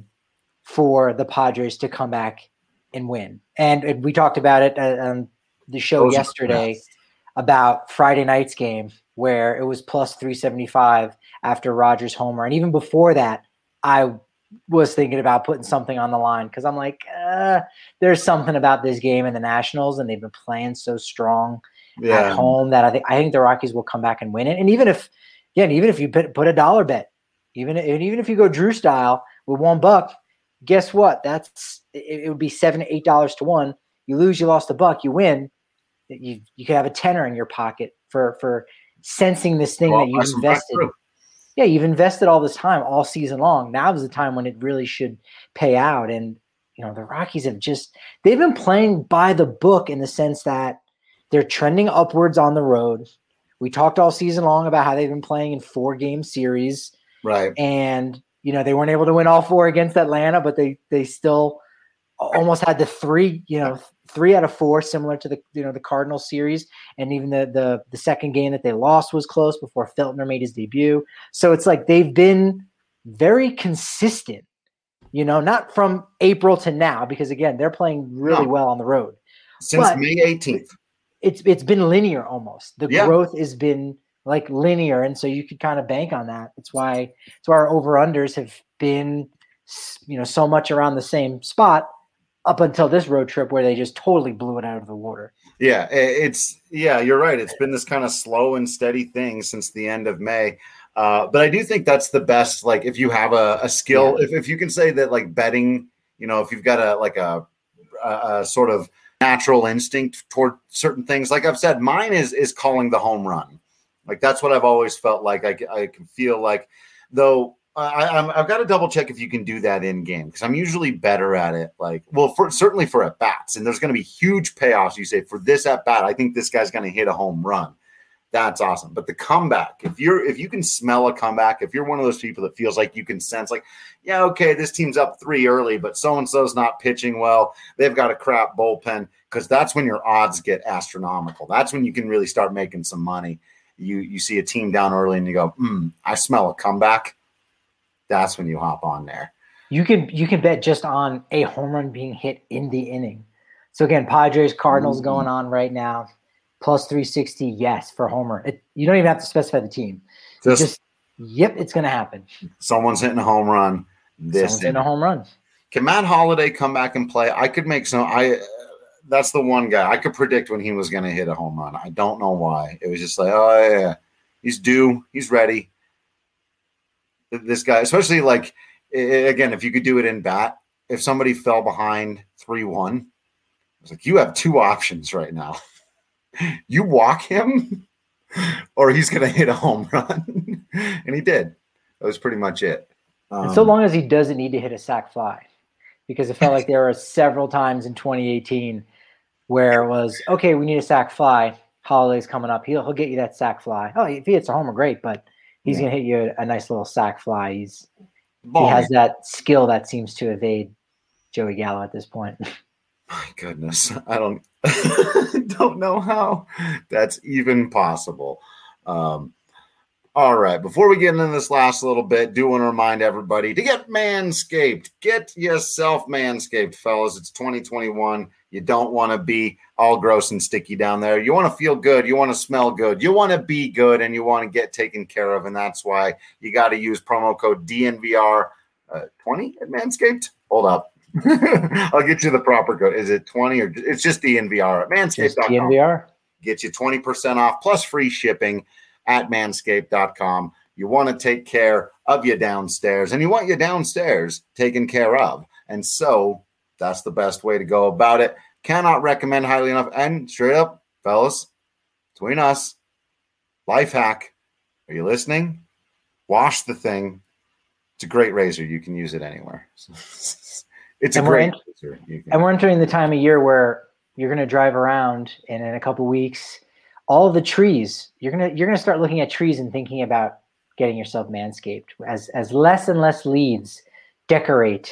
for the Padres to come back and win. And, and we talked about it on the show Those yesterday about Friday night's game where it was plus three seventy-five after Rogers' homer. And even before that, I was thinking about putting something on the line because I'm like, uh, there's something about this game in the Nationals, and they've been playing so strong yeah. at home that I think I think the Rockies will come back and win it. And even if, again, even if you put, put a dollar bet, even even if you go Drew style with one buck, guess what? That's it, it would be seven to eight dollars to one. You lose, you lost a buck. You win, you you could have a tenner in your pocket for for sensing this thing well, that you've invested. Yeah, you've invested all this time, all season long. Now is the time when it really should pay out. And, you know, the Rockies have just – they've been playing by the book in the sense that they're trending upwards on the road. We talked all season long about how they've been playing in four-game series. Right. And, you know, they weren't able to win all four against Atlanta, but they they still almost had the three, you know, three out of four, similar to the, you know, the Cardinals series. And even the, the, the second game that they lost was close before Feltner made his debut. So it's like, they've been very consistent, you know, not from April to now, because again, they're playing really no. well on the road. Since but May eighteenth. It's, it's been linear almost. The yeah. growth has been like linear. And so you could kind of bank on that. That's why, that's why our over-unders have been, you know, so much around the same spot up until this road trip where they just totally blew it out of the water. Yeah, it's yeah, you're right. It's been this kind of slow and steady thing since the end of May. Uh, but I do think that's the best. Like if you have a, a skill, yeah. if, if you can say that like betting, you know, if you've got a like a, a, a sort of natural instinct toward certain things. Like I've said, mine is is calling the home run. Like that's what I've always felt like. I, I can feel like, though I, I'm, I've got to double check if you can do that in game because I'm usually better at it. Like, well, for certainly for at bats, and there's going to be huge payoffs. You say for this at bat, I think this guy's going to hit a home run. That's awesome. But the comeback, if you're if you can smell a comeback, if you're one of those people that feels like you can sense, like, yeah, okay, this team's up three early, but so and so's not pitching well. They've got a crap bullpen, because that's when your odds get astronomical. That's when you can really start making some money. You you see a team down early and you go, hmm, I smell a comeback. That's when you hop on there. You can you can bet just on a home run being hit in the inning. So again, Padres Cardinals mm-hmm. going on right now. Plus three sixty, yes, for homer. It, you don't even have to specify the team. Just, just yep, it's going to happen. Someone's hitting a home run. This Someone's hitting a home run. Can Matt Holliday come back and play? I could make some. I that's the one guy I could predict when he was going to hit a home run. I don't know why. It was just like, oh yeah, he's due. He's ready. This guy, especially like again, if you could do it in bat, if somebody fell behind three one, it's like you have two options right now. You walk him or he's going to hit a home run. And he did. That was pretty much it. Um, and so long as he doesn't need to hit a sac fly, because it felt like there were several times in twenty eighteen where it was, okay, we need a sac fly. Holiday's coming up. He'll, he'll get you that sac fly. Oh, if he hits a homer, great, but he's yeah. going to hit you a, a nice little sac fly. He's Ball. He has that skill that seems to evade Joey Gallo at this point. My goodness, I don't don't know how that's even possible. Um, all right, before we get into this last little bit, do want to remind everybody to get Manscaped. Get yourself Manscaped, fellas. It's twenty twenty-one. You don't want to be all gross and sticky down there. You want to feel good. You want to smell good. You want to be good, and you want to get taken care of, and that's why you got to use promo code D N V R twenty at Manscaped. Hold up. I'll get you the proper code. Is it twenty or it's just D N V R at manscaped dot com? D N V R. Get you twenty percent off plus free shipping at manscaped dot com. You want to take care of you downstairs, and you want you downstairs taken care of. And so that's the best way to go about it. Cannot recommend highly enough. And straight up, fellas, between us, life hack. Are you listening? Wash the thing. It's a great razor. You can use it anywhere. It's a and great we're in, and we're entering the time of year where you're going to drive around, and in a couple of weeks, all the trees you're gonna you're gonna start looking at trees and thinking about getting yourself Manscaped as as less and less leaves decorate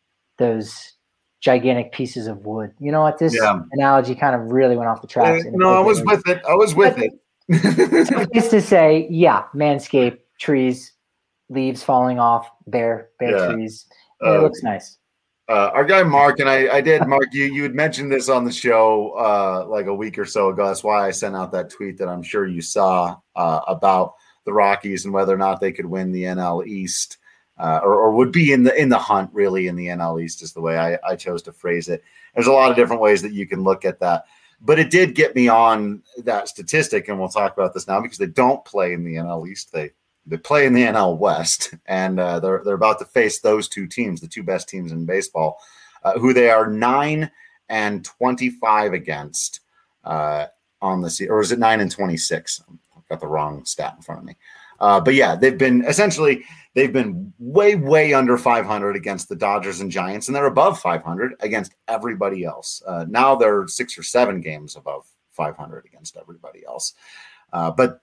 those gigantic pieces of wood. You know what? This yeah. analogy kind of really went off the tracks. Uh, no, I was with it. I was with it. It's to say, yeah, Manscaped, trees, leaves falling off, bare bare yeah. trees. Uh, it looks nice. Uh, our guy Mark and I, I did, Mark, you you had mentioned this on the show uh, like a week or so ago. That's why I sent out that tweet that I'm sure you saw uh, about the Rockies and whether or not they could win the N L East uh, or, or would be in the in the hunt, really, in the N L East is the way I, I chose to phrase it. There's a lot of different ways that you can look at that. But it did get me on that statistic, and we'll talk about this now because they don't play in the N L East. They They play in the N L West, and uh, they're they're about to face those two teams, the two best teams in baseball, uh, who they are nine and twenty-five against uh, on the season, or is it nine and twenty-six? I've got the wrong stat in front of me. Uh, but yeah, they've been essentially they've been way way under five hundred against the Dodgers and Giants, and they're above five hundred against everybody else. Uh, now they're six or seven games above five hundred against everybody else, uh, but.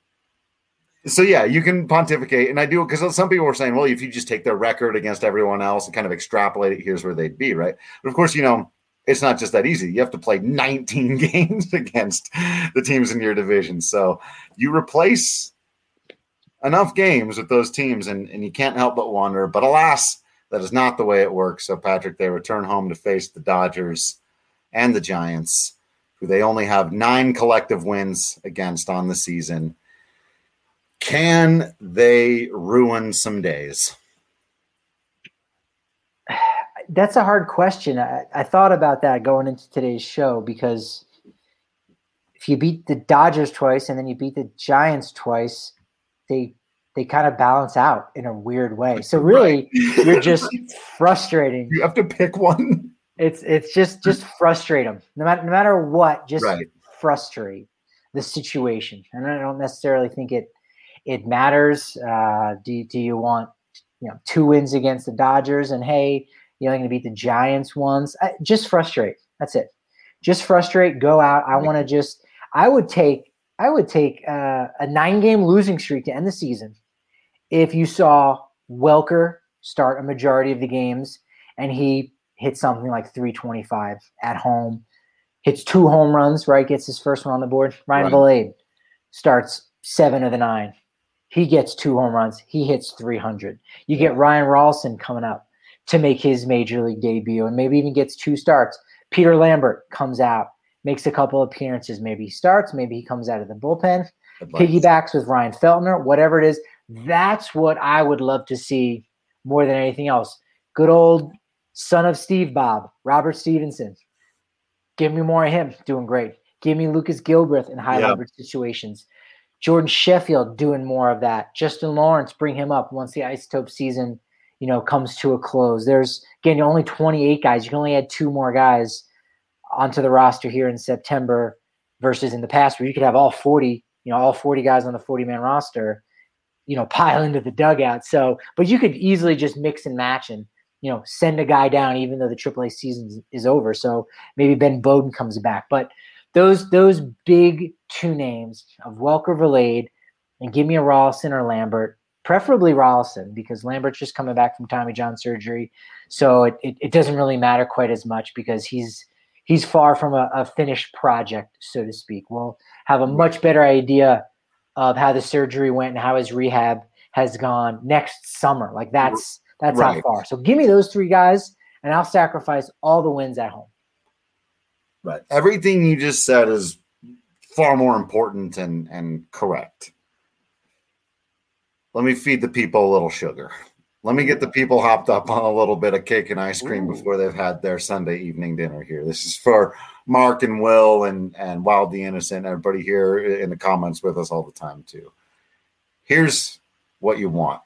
So, yeah, you can pontificate, and I do, because some people were saying, well, if you just take their record against everyone else and kind of extrapolate it, here's where they'd be, right? But, of course, you know, it's not just that easy. You have to play nineteen games against the teams in your division. So you replace enough games with those teams, and, and you can't help but wonder. But, alas, that is not the way it works. So, Patrick, they return home to face the Dodgers and the Giants, who they only have nine collective wins against on the season. Can they ruin some days? That's a hard question. I, I thought about that going into today's show because if you beat the Dodgers twice and then you beat the Giants twice, they they kind of balance out in a weird way. So really, right. You're just frustrating. You have to pick one. It's it's just just frustrate them. No matter no matter what, just right. frustrate the situation. And I don't necessarily think it it matters. Uh, do do you want you know two wins against the Dodgers and hey, you're going to beat the Giants once? I, just frustrate. That's it. Just frustrate. Go out. I want to just. I would take. I would take uh, a nine game losing streak to end the season if you saw Welker start a majority of the games and he hit something like three twenty-five at home, hits two home runs, right? Gets his first one on the board. Ryan Right. Vilade starts seven of the nine. He gets two home runs. He hits three hundred. You get Ryan Rawlston coming up to make his major league debut and maybe even gets two starts. Peter Lambert comes out, makes a couple appearances. Maybe he starts. Maybe he comes out of the bullpen, Advice. piggybacks with Ryan Feltner, whatever it is. That's what I would love to see more than anything else. Good old son of Steve Bob, Robert Stevenson. Give me more of him doing great. Give me Lucas Gilbreth in high Yeah. leverage situations. Jordan Sheffield doing more of that. Justin Lawrence, bring him up once the Isotope season, you know, comes to a close. There's, again, you're only twenty-eight guys. You can only add two more guys onto the roster here in September versus in the past where you could have all forty, you know, all forty guys on the forty-man roster, you know, pile into the dugout. So, but you could easily just mix and match and, you know, send a guy down even though the triple A season is over. So maybe Ben Bowden comes back. But those those big two names of Welker, Vilade, and give me a Rawlston or Lambert, preferably Rawlston because Lambert's just coming back from Tommy John surgery. So it, it, it doesn't really matter quite as much because he's he's far from a, a finished project, so to speak. We'll have a much better idea of how the surgery went and how his rehab has gone next summer. Like that's that's Right. how far. So give me those three guys, and I'll sacrifice all the wins at home. Right. Everything you just said is far more important and, and correct. Let me feed the people a little sugar. Let me get the people hopped up on a little bit of cake and ice cream Ooh. Before they've had their Sunday evening dinner here. This is for Mark and Will and, and Wild the Innocent, everybody here in the comments with us all the time too. Here's what you want.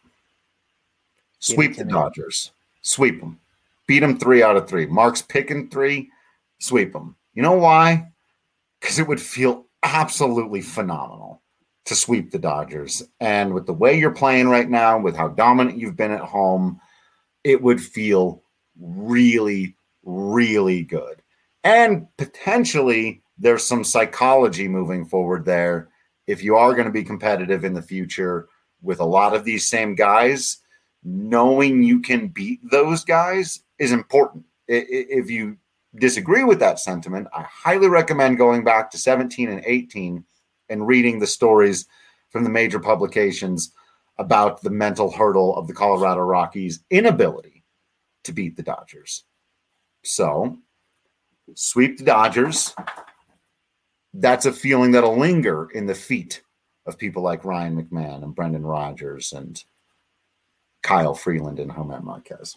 Sweep the Dodgers. Sweep them. Beat them three out of three. Mark's picking three. Sweep them. You know why? Because it would feel absolutely phenomenal to sweep the Dodgers. And with the way you're playing right now, with how dominant you've been at home, it would feel really, really good. And potentially there's some psychology moving forward there. If you are going to be competitive in the future with a lot of these same guys, knowing you can beat those guys is important. If you disagree with that sentiment, I highly recommend going back to seventeen and eighteen and reading the stories from the major publications about the mental hurdle of the Colorado Rockies' inability to beat the Dodgers. So, sweep the Dodgers. That's a feeling that'll linger in the feet of people like Ryan McMahon and Brendan Rodgers and Kyle Freeland and Germán Marquez.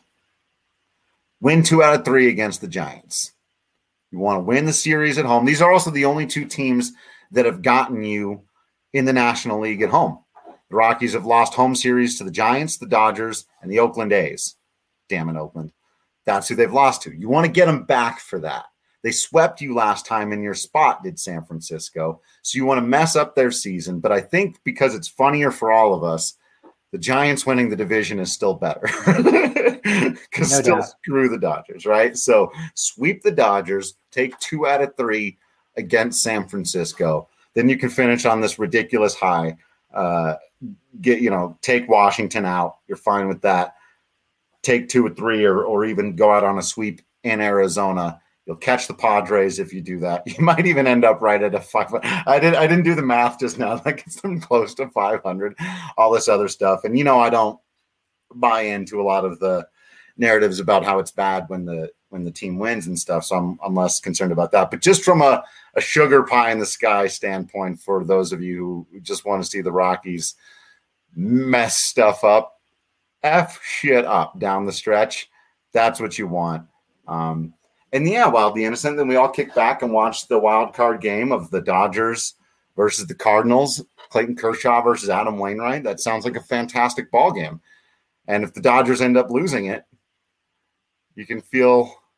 Win two out of three against the Giants. You want to win the series at home. These are also the only two teams that have gotten you in the National League at home. The Rockies have lost home series to the Giants, the Dodgers, and the Oakland A's. Damn it, Oakland. That's who they've lost to. You want to get them back for that. They swept you last time in your spot, did San Francisco. So you want to mess up their season. But I think because it's funnier for all of us, the Giants winning the division is still better. Because no still doubt. Screw the Dodgers, right? So sweep the Dodgers, take two out of three against San Francisco. Then you can finish on this ridiculous high. Uh, get you know, take Washington out. You're fine with that. Take two or three, or or even go out on a sweep in Arizona. You'll catch the Padres if you do that. You might even end up right at a five. I did. I didn't do the math just now. That gets them close to five hundred. All this other stuff, and you know, I don't buy into a lot of the narratives about how it's bad when the when the team wins and stuff. So I'm I'm less concerned about that. But just from a, a sugar pie in the sky standpoint, for those of you who just want to see the Rockies mess stuff up, F shit up down the stretch, that's what you want. Um, And yeah, Wild the Innocent, then we all kick back and watch the wild card game of the Dodgers versus the Cardinals, Clayton Kershaw versus Adam Wainwright. That sounds like a fantastic ball game. And if the Dodgers end up losing it, you can feel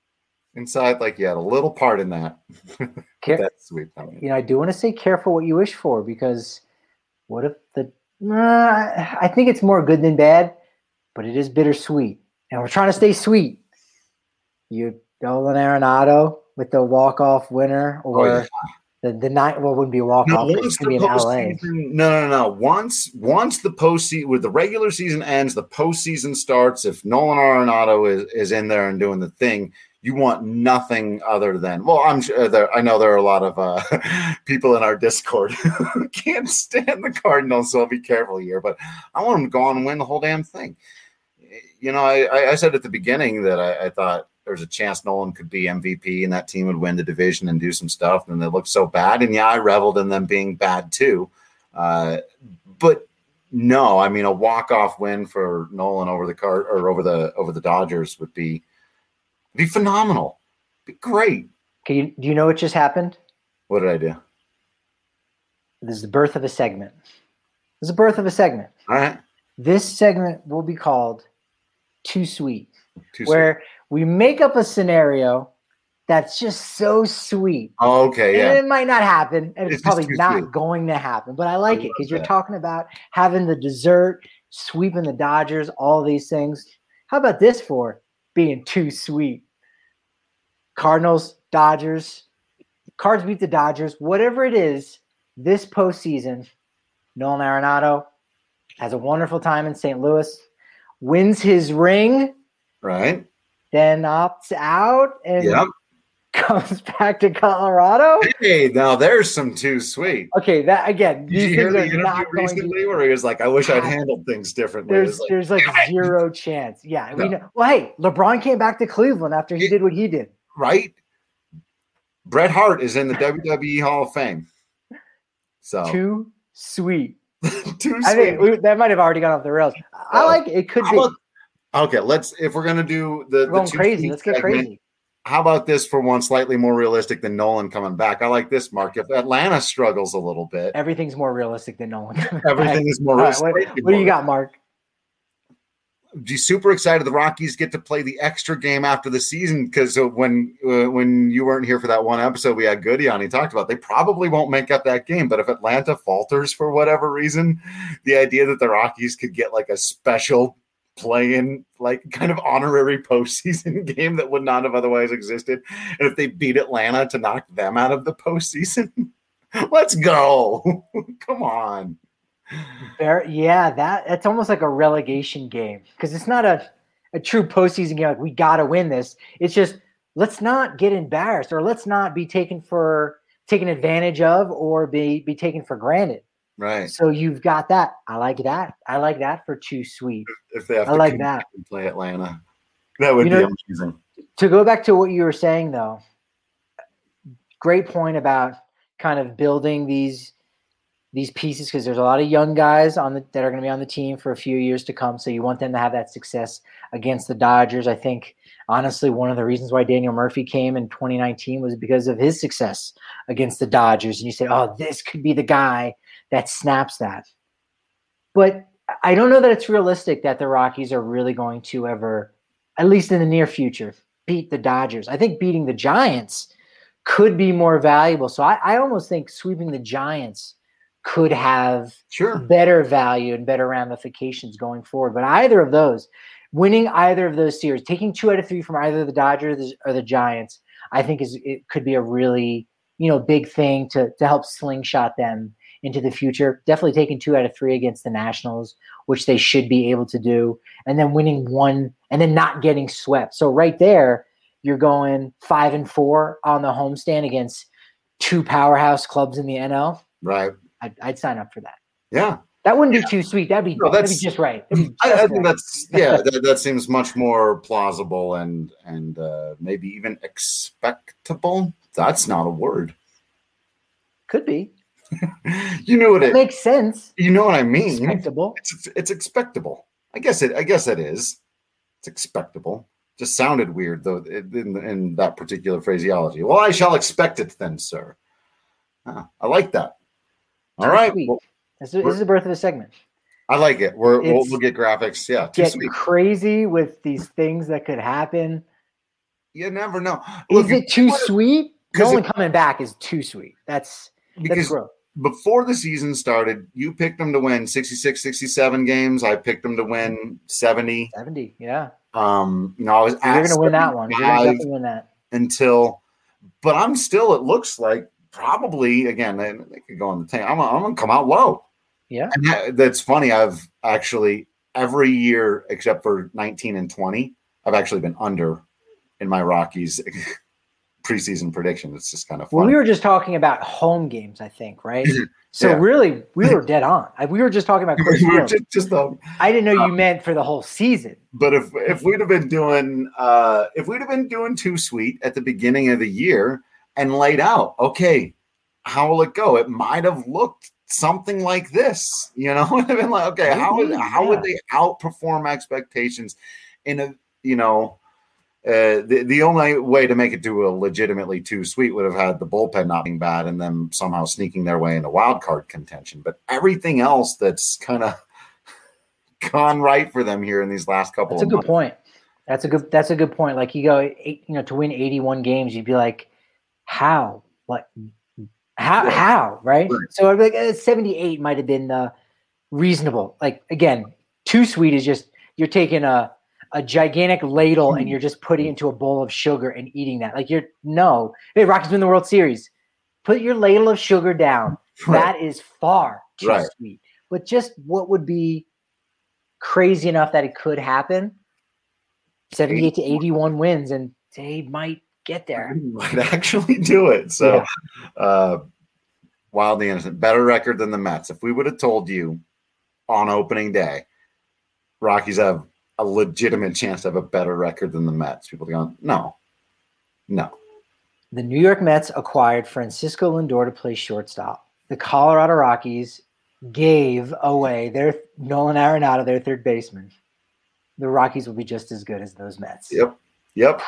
inside, like you had a little part in that. Care- That's sweet. I mean, you know, I do want to say careful what you wish for, because what if the uh, I think it's more good than bad, but it is bittersweet, and we're trying to stay sweet. You Nolan Arenado with the walk off winner, or oh, yeah. the the night well, it wouldn't be a walk No, off. once It's gonna the be in L A. postseason, no, no, no. Once, once the postseason, with the regular season ends, the postseason starts. If Nolan Arenado is, is in there and doing the thing, you want nothing other than. Well, I'm sure there. I know there are a lot of uh, people in our Discord who can't stand the Cardinals, so I'll be careful here. But I want them to go on and win the whole damn thing. You know, I, I said at the beginning that I, I thought there's a chance Nolan could be M V P and that team would win the division and do some stuff. And they looked so bad. And yeah, I reveled in them being bad too. Uh, but no, I mean, a walk-off win for Nolan over the car or over the, over the Dodgers would be, be phenomenal. Be great. Okay, you, do you know what just happened? What did I do? This is the birth of a segment. This is the birth of a segment. All right. This segment will be called Too Sweet, Too where sweet. we make up a scenario that's just so sweet. Oh, okay, yeah. And it might not happen, and it's, It's just probably too not sweet. going to happen. But I like I it because love you're that. talking about having the dessert, sweeping the Dodgers, all these things. How about this for being too sweet? Cardinals, Dodgers, Cards beat the Dodgers. Whatever it is, this postseason, Nolan Arenado has a wonderful time in Saint Louis, wins his ring, Right. then opts out and Yep. comes back to Colorado. Hey, now there's some too sweet. Okay, that again, Did these you hear things the are interview not going recently to. where he was like, I wish I'd happen. handled things differently? It There's was like, there's like zero chance. Yeah, we know. Well, hey, LeBron came back to Cleveland after he It- did what he did. right? Bret Hart is in the W W E Hall of Fame. So Too sweet. too I sweet. think we, that might have already gone off the rails. I Oh. like it. It could How be. about- okay, let's if we're gonna do the, We're the going two crazy. sweet Let's get segment, crazy. how about this for one slightly more realistic than Nolan coming back? I like this, Mark. If Atlanta struggles a little bit, Everything's more realistic than Nolan. everything is more All right, realistic. what, what do you got, Mark? Super excited the Rockies get to play the extra game after the season because when uh, when you weren't here for that one episode we had Goody on, he talked about they probably won't make up that game, but if Atlanta falters for whatever reason, the idea that the Rockies could get like a special play-in, like kind of honorary postseason game that would not have otherwise existed, and if they beat Atlanta to knock them out of the postseason, let's go. Come on. Very, yeah, that that's almost like a relegation game because it's not a, a true postseason game. Like we got to win this. It's just let's not get embarrassed or let's not be taken for taken advantage of or be be taken for granted. Right. So you've got that. I like that. I like that for Too Sweet. If they have I to like come that. back and play Atlanta, that would You be know- amazing. To go back to what you were saying though, great point about kind of building these these pieces because there's a lot of young guys on the that are going to be on the team for a few years to come. So you want them to have that success against the Dodgers. I think honestly, one of the reasons why Daniel Murphy came in twenty nineteen was because of his success against the Dodgers. And you said, oh, this could be the guy that snaps that. But I don't know that it's realistic that the Rockies are really going to ever, at least in the near future, beat the Dodgers. I think beating the Giants could be more valuable. So I, I almost think sweeping the Giants could have Sure. better value and better ramifications going forward. But either of those, winning either of those series, taking two out of three from either the Dodgers or the Giants, I think is it could be a really, you know, big thing to to help slingshot them into the future. Definitely taking two out of three against the Nationals, which they should be able to do, and then winning one and then not getting swept. So right there, you're going five and four on the homestand against two powerhouse clubs in the N L. Right. I'd, I'd sign up for that. Yeah. That wouldn't be too sweet. That'd be, No, that'd be that's- just right. That'd be I, just I think right. that's yeah. that, that seems much more plausible and and uh, maybe even expectable. That's not a word. Could be. You know what It it. makes sense. You know what I mean. Respectable. It's it's expectable. I guess it. I guess it is. It's expectable. Just sounded weird though in in that particular phraseology. Well, I shall expect it then, sir. Ah, I like that. All Too right. sweet. Well, This is, this is the birth of a segment. I like it. We're, we'll, It's- we'll get graphics. Yeah. Too Get sweet. crazy with these things that could happen. you never know. Look, is it too sweet? Nolan it, coming back is too sweet. That's because that's gross. Before the season started, you picked them to win sixty-six, sixty-seven games. I picked them to win seventy. seventy, yeah. Um, you know, I was You're going to win that one. You're going to definitely win that. Until, but I'm still, it looks like probably, again, they, they could go on the tank. I'm, I'm going to come out low. Yeah. And that, that's funny. I've actually, every year except for nineteen and twenty, I've actually been under in my Rockies preseason prediction. It's just kind of fun. Well, we were just talking about home games, I think, right? So yeah. really, we were dead on. We were just talking about Coors we Field. just, just um, I didn't know you meant for the whole season. But if if we'd have been doing uh, if we'd have been doing Too Sweet at the beginning of the year and laid out, okay, how will it go? It might have looked something like this, you know. I've been like, okay, how would how yeah. would they outperform expectations in a you know. Uh, the, the only way to make it to a legitimately Too Sweet would have had the bullpen not being bad and them somehow sneaking their way into wild card contention. But everything else that's kind of gone right for them here in these last couple that's of a good months. point. That's a good that's a good point. Like you go, eight, you know, to win eighty-one games, you'd be like, how? What? How? Right. How? Right? Right. So like uh, seventy-eight might have been uh, reasonable. Like again, Too Sweet is just you're taking a a gigantic ladle and you're just putting it into a bowl of sugar and eating that. Like you're no, hey, Rockies win the World Series. Put your ladle of sugar down. Right. That is far too right. sweet. But just what would be crazy enough that it could happen? seventy-eight to eighty-one wins, and they might get there. They might actually do it. So, yeah. uh, wildly innocent. Better record than the Mets. If we would have told you on opening day, Rockies have a legitimate chance to have a better record than the Mets, people are going, no, no. The New York Mets acquired Francisco Lindor to play shortstop. The Colorado Rockies gave away their Nolan Arenado, their third baseman. The Rockies will be just as good as those Mets. Yep. Yep.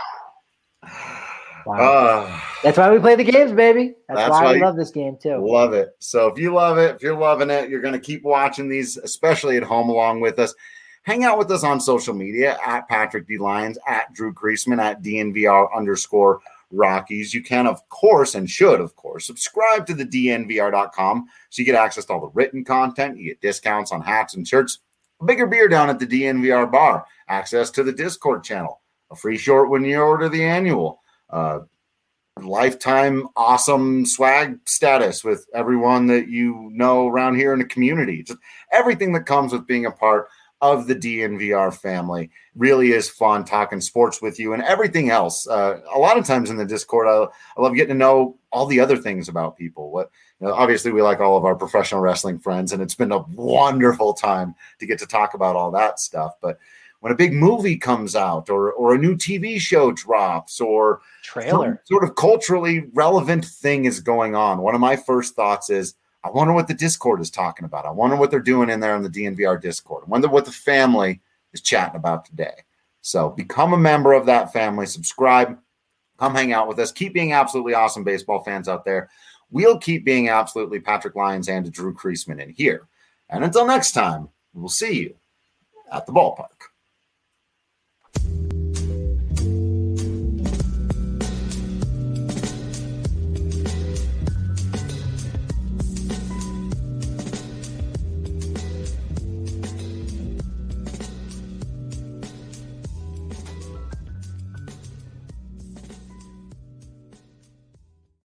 Wow. Uh, that's why we play the games, baby. That's, that's why, why I love this game too. Love it. So if you love it, if you're loving it, you're going to keep watching these, especially at home along with us. Hang out with us on social media at Patrick D. Lyons, at Drew Creasman, at D N V R underscore Rockies. You can, of course, and should, of course, subscribe to the D N V R dot com so you get access to all the written content. You get discounts on hats and shirts, a bigger beer down at the D N V R bar, access to the Discord channel, a free short when you order the annual, uh, lifetime awesome swag status with everyone that you know around here in the community. Just everything that comes with being a part of the D N V R family. Really is fun talking sports with you and everything else. Uh, a lot of times in the Discord, I, I love getting to know all the other things about people. What you know, obviously we like all of our professional wrestling friends, and it's been a wonderful time to get to talk about all that stuff. But when a big movie comes out or or a new T V show drops or trailer, some sort of culturally relevant thing is going on, one of my first thoughts is, I wonder what the Discord is talking about. I wonder what they're doing in there in the D N V R Discord. I wonder what the family is chatting about today. So become a member of that family. Subscribe. Come hang out with us. Keep being absolutely awesome baseball fans out there. We'll keep being absolutely Patrick Lyons and Drew Creasman in here. And until next time, we'll see you at the ballpark.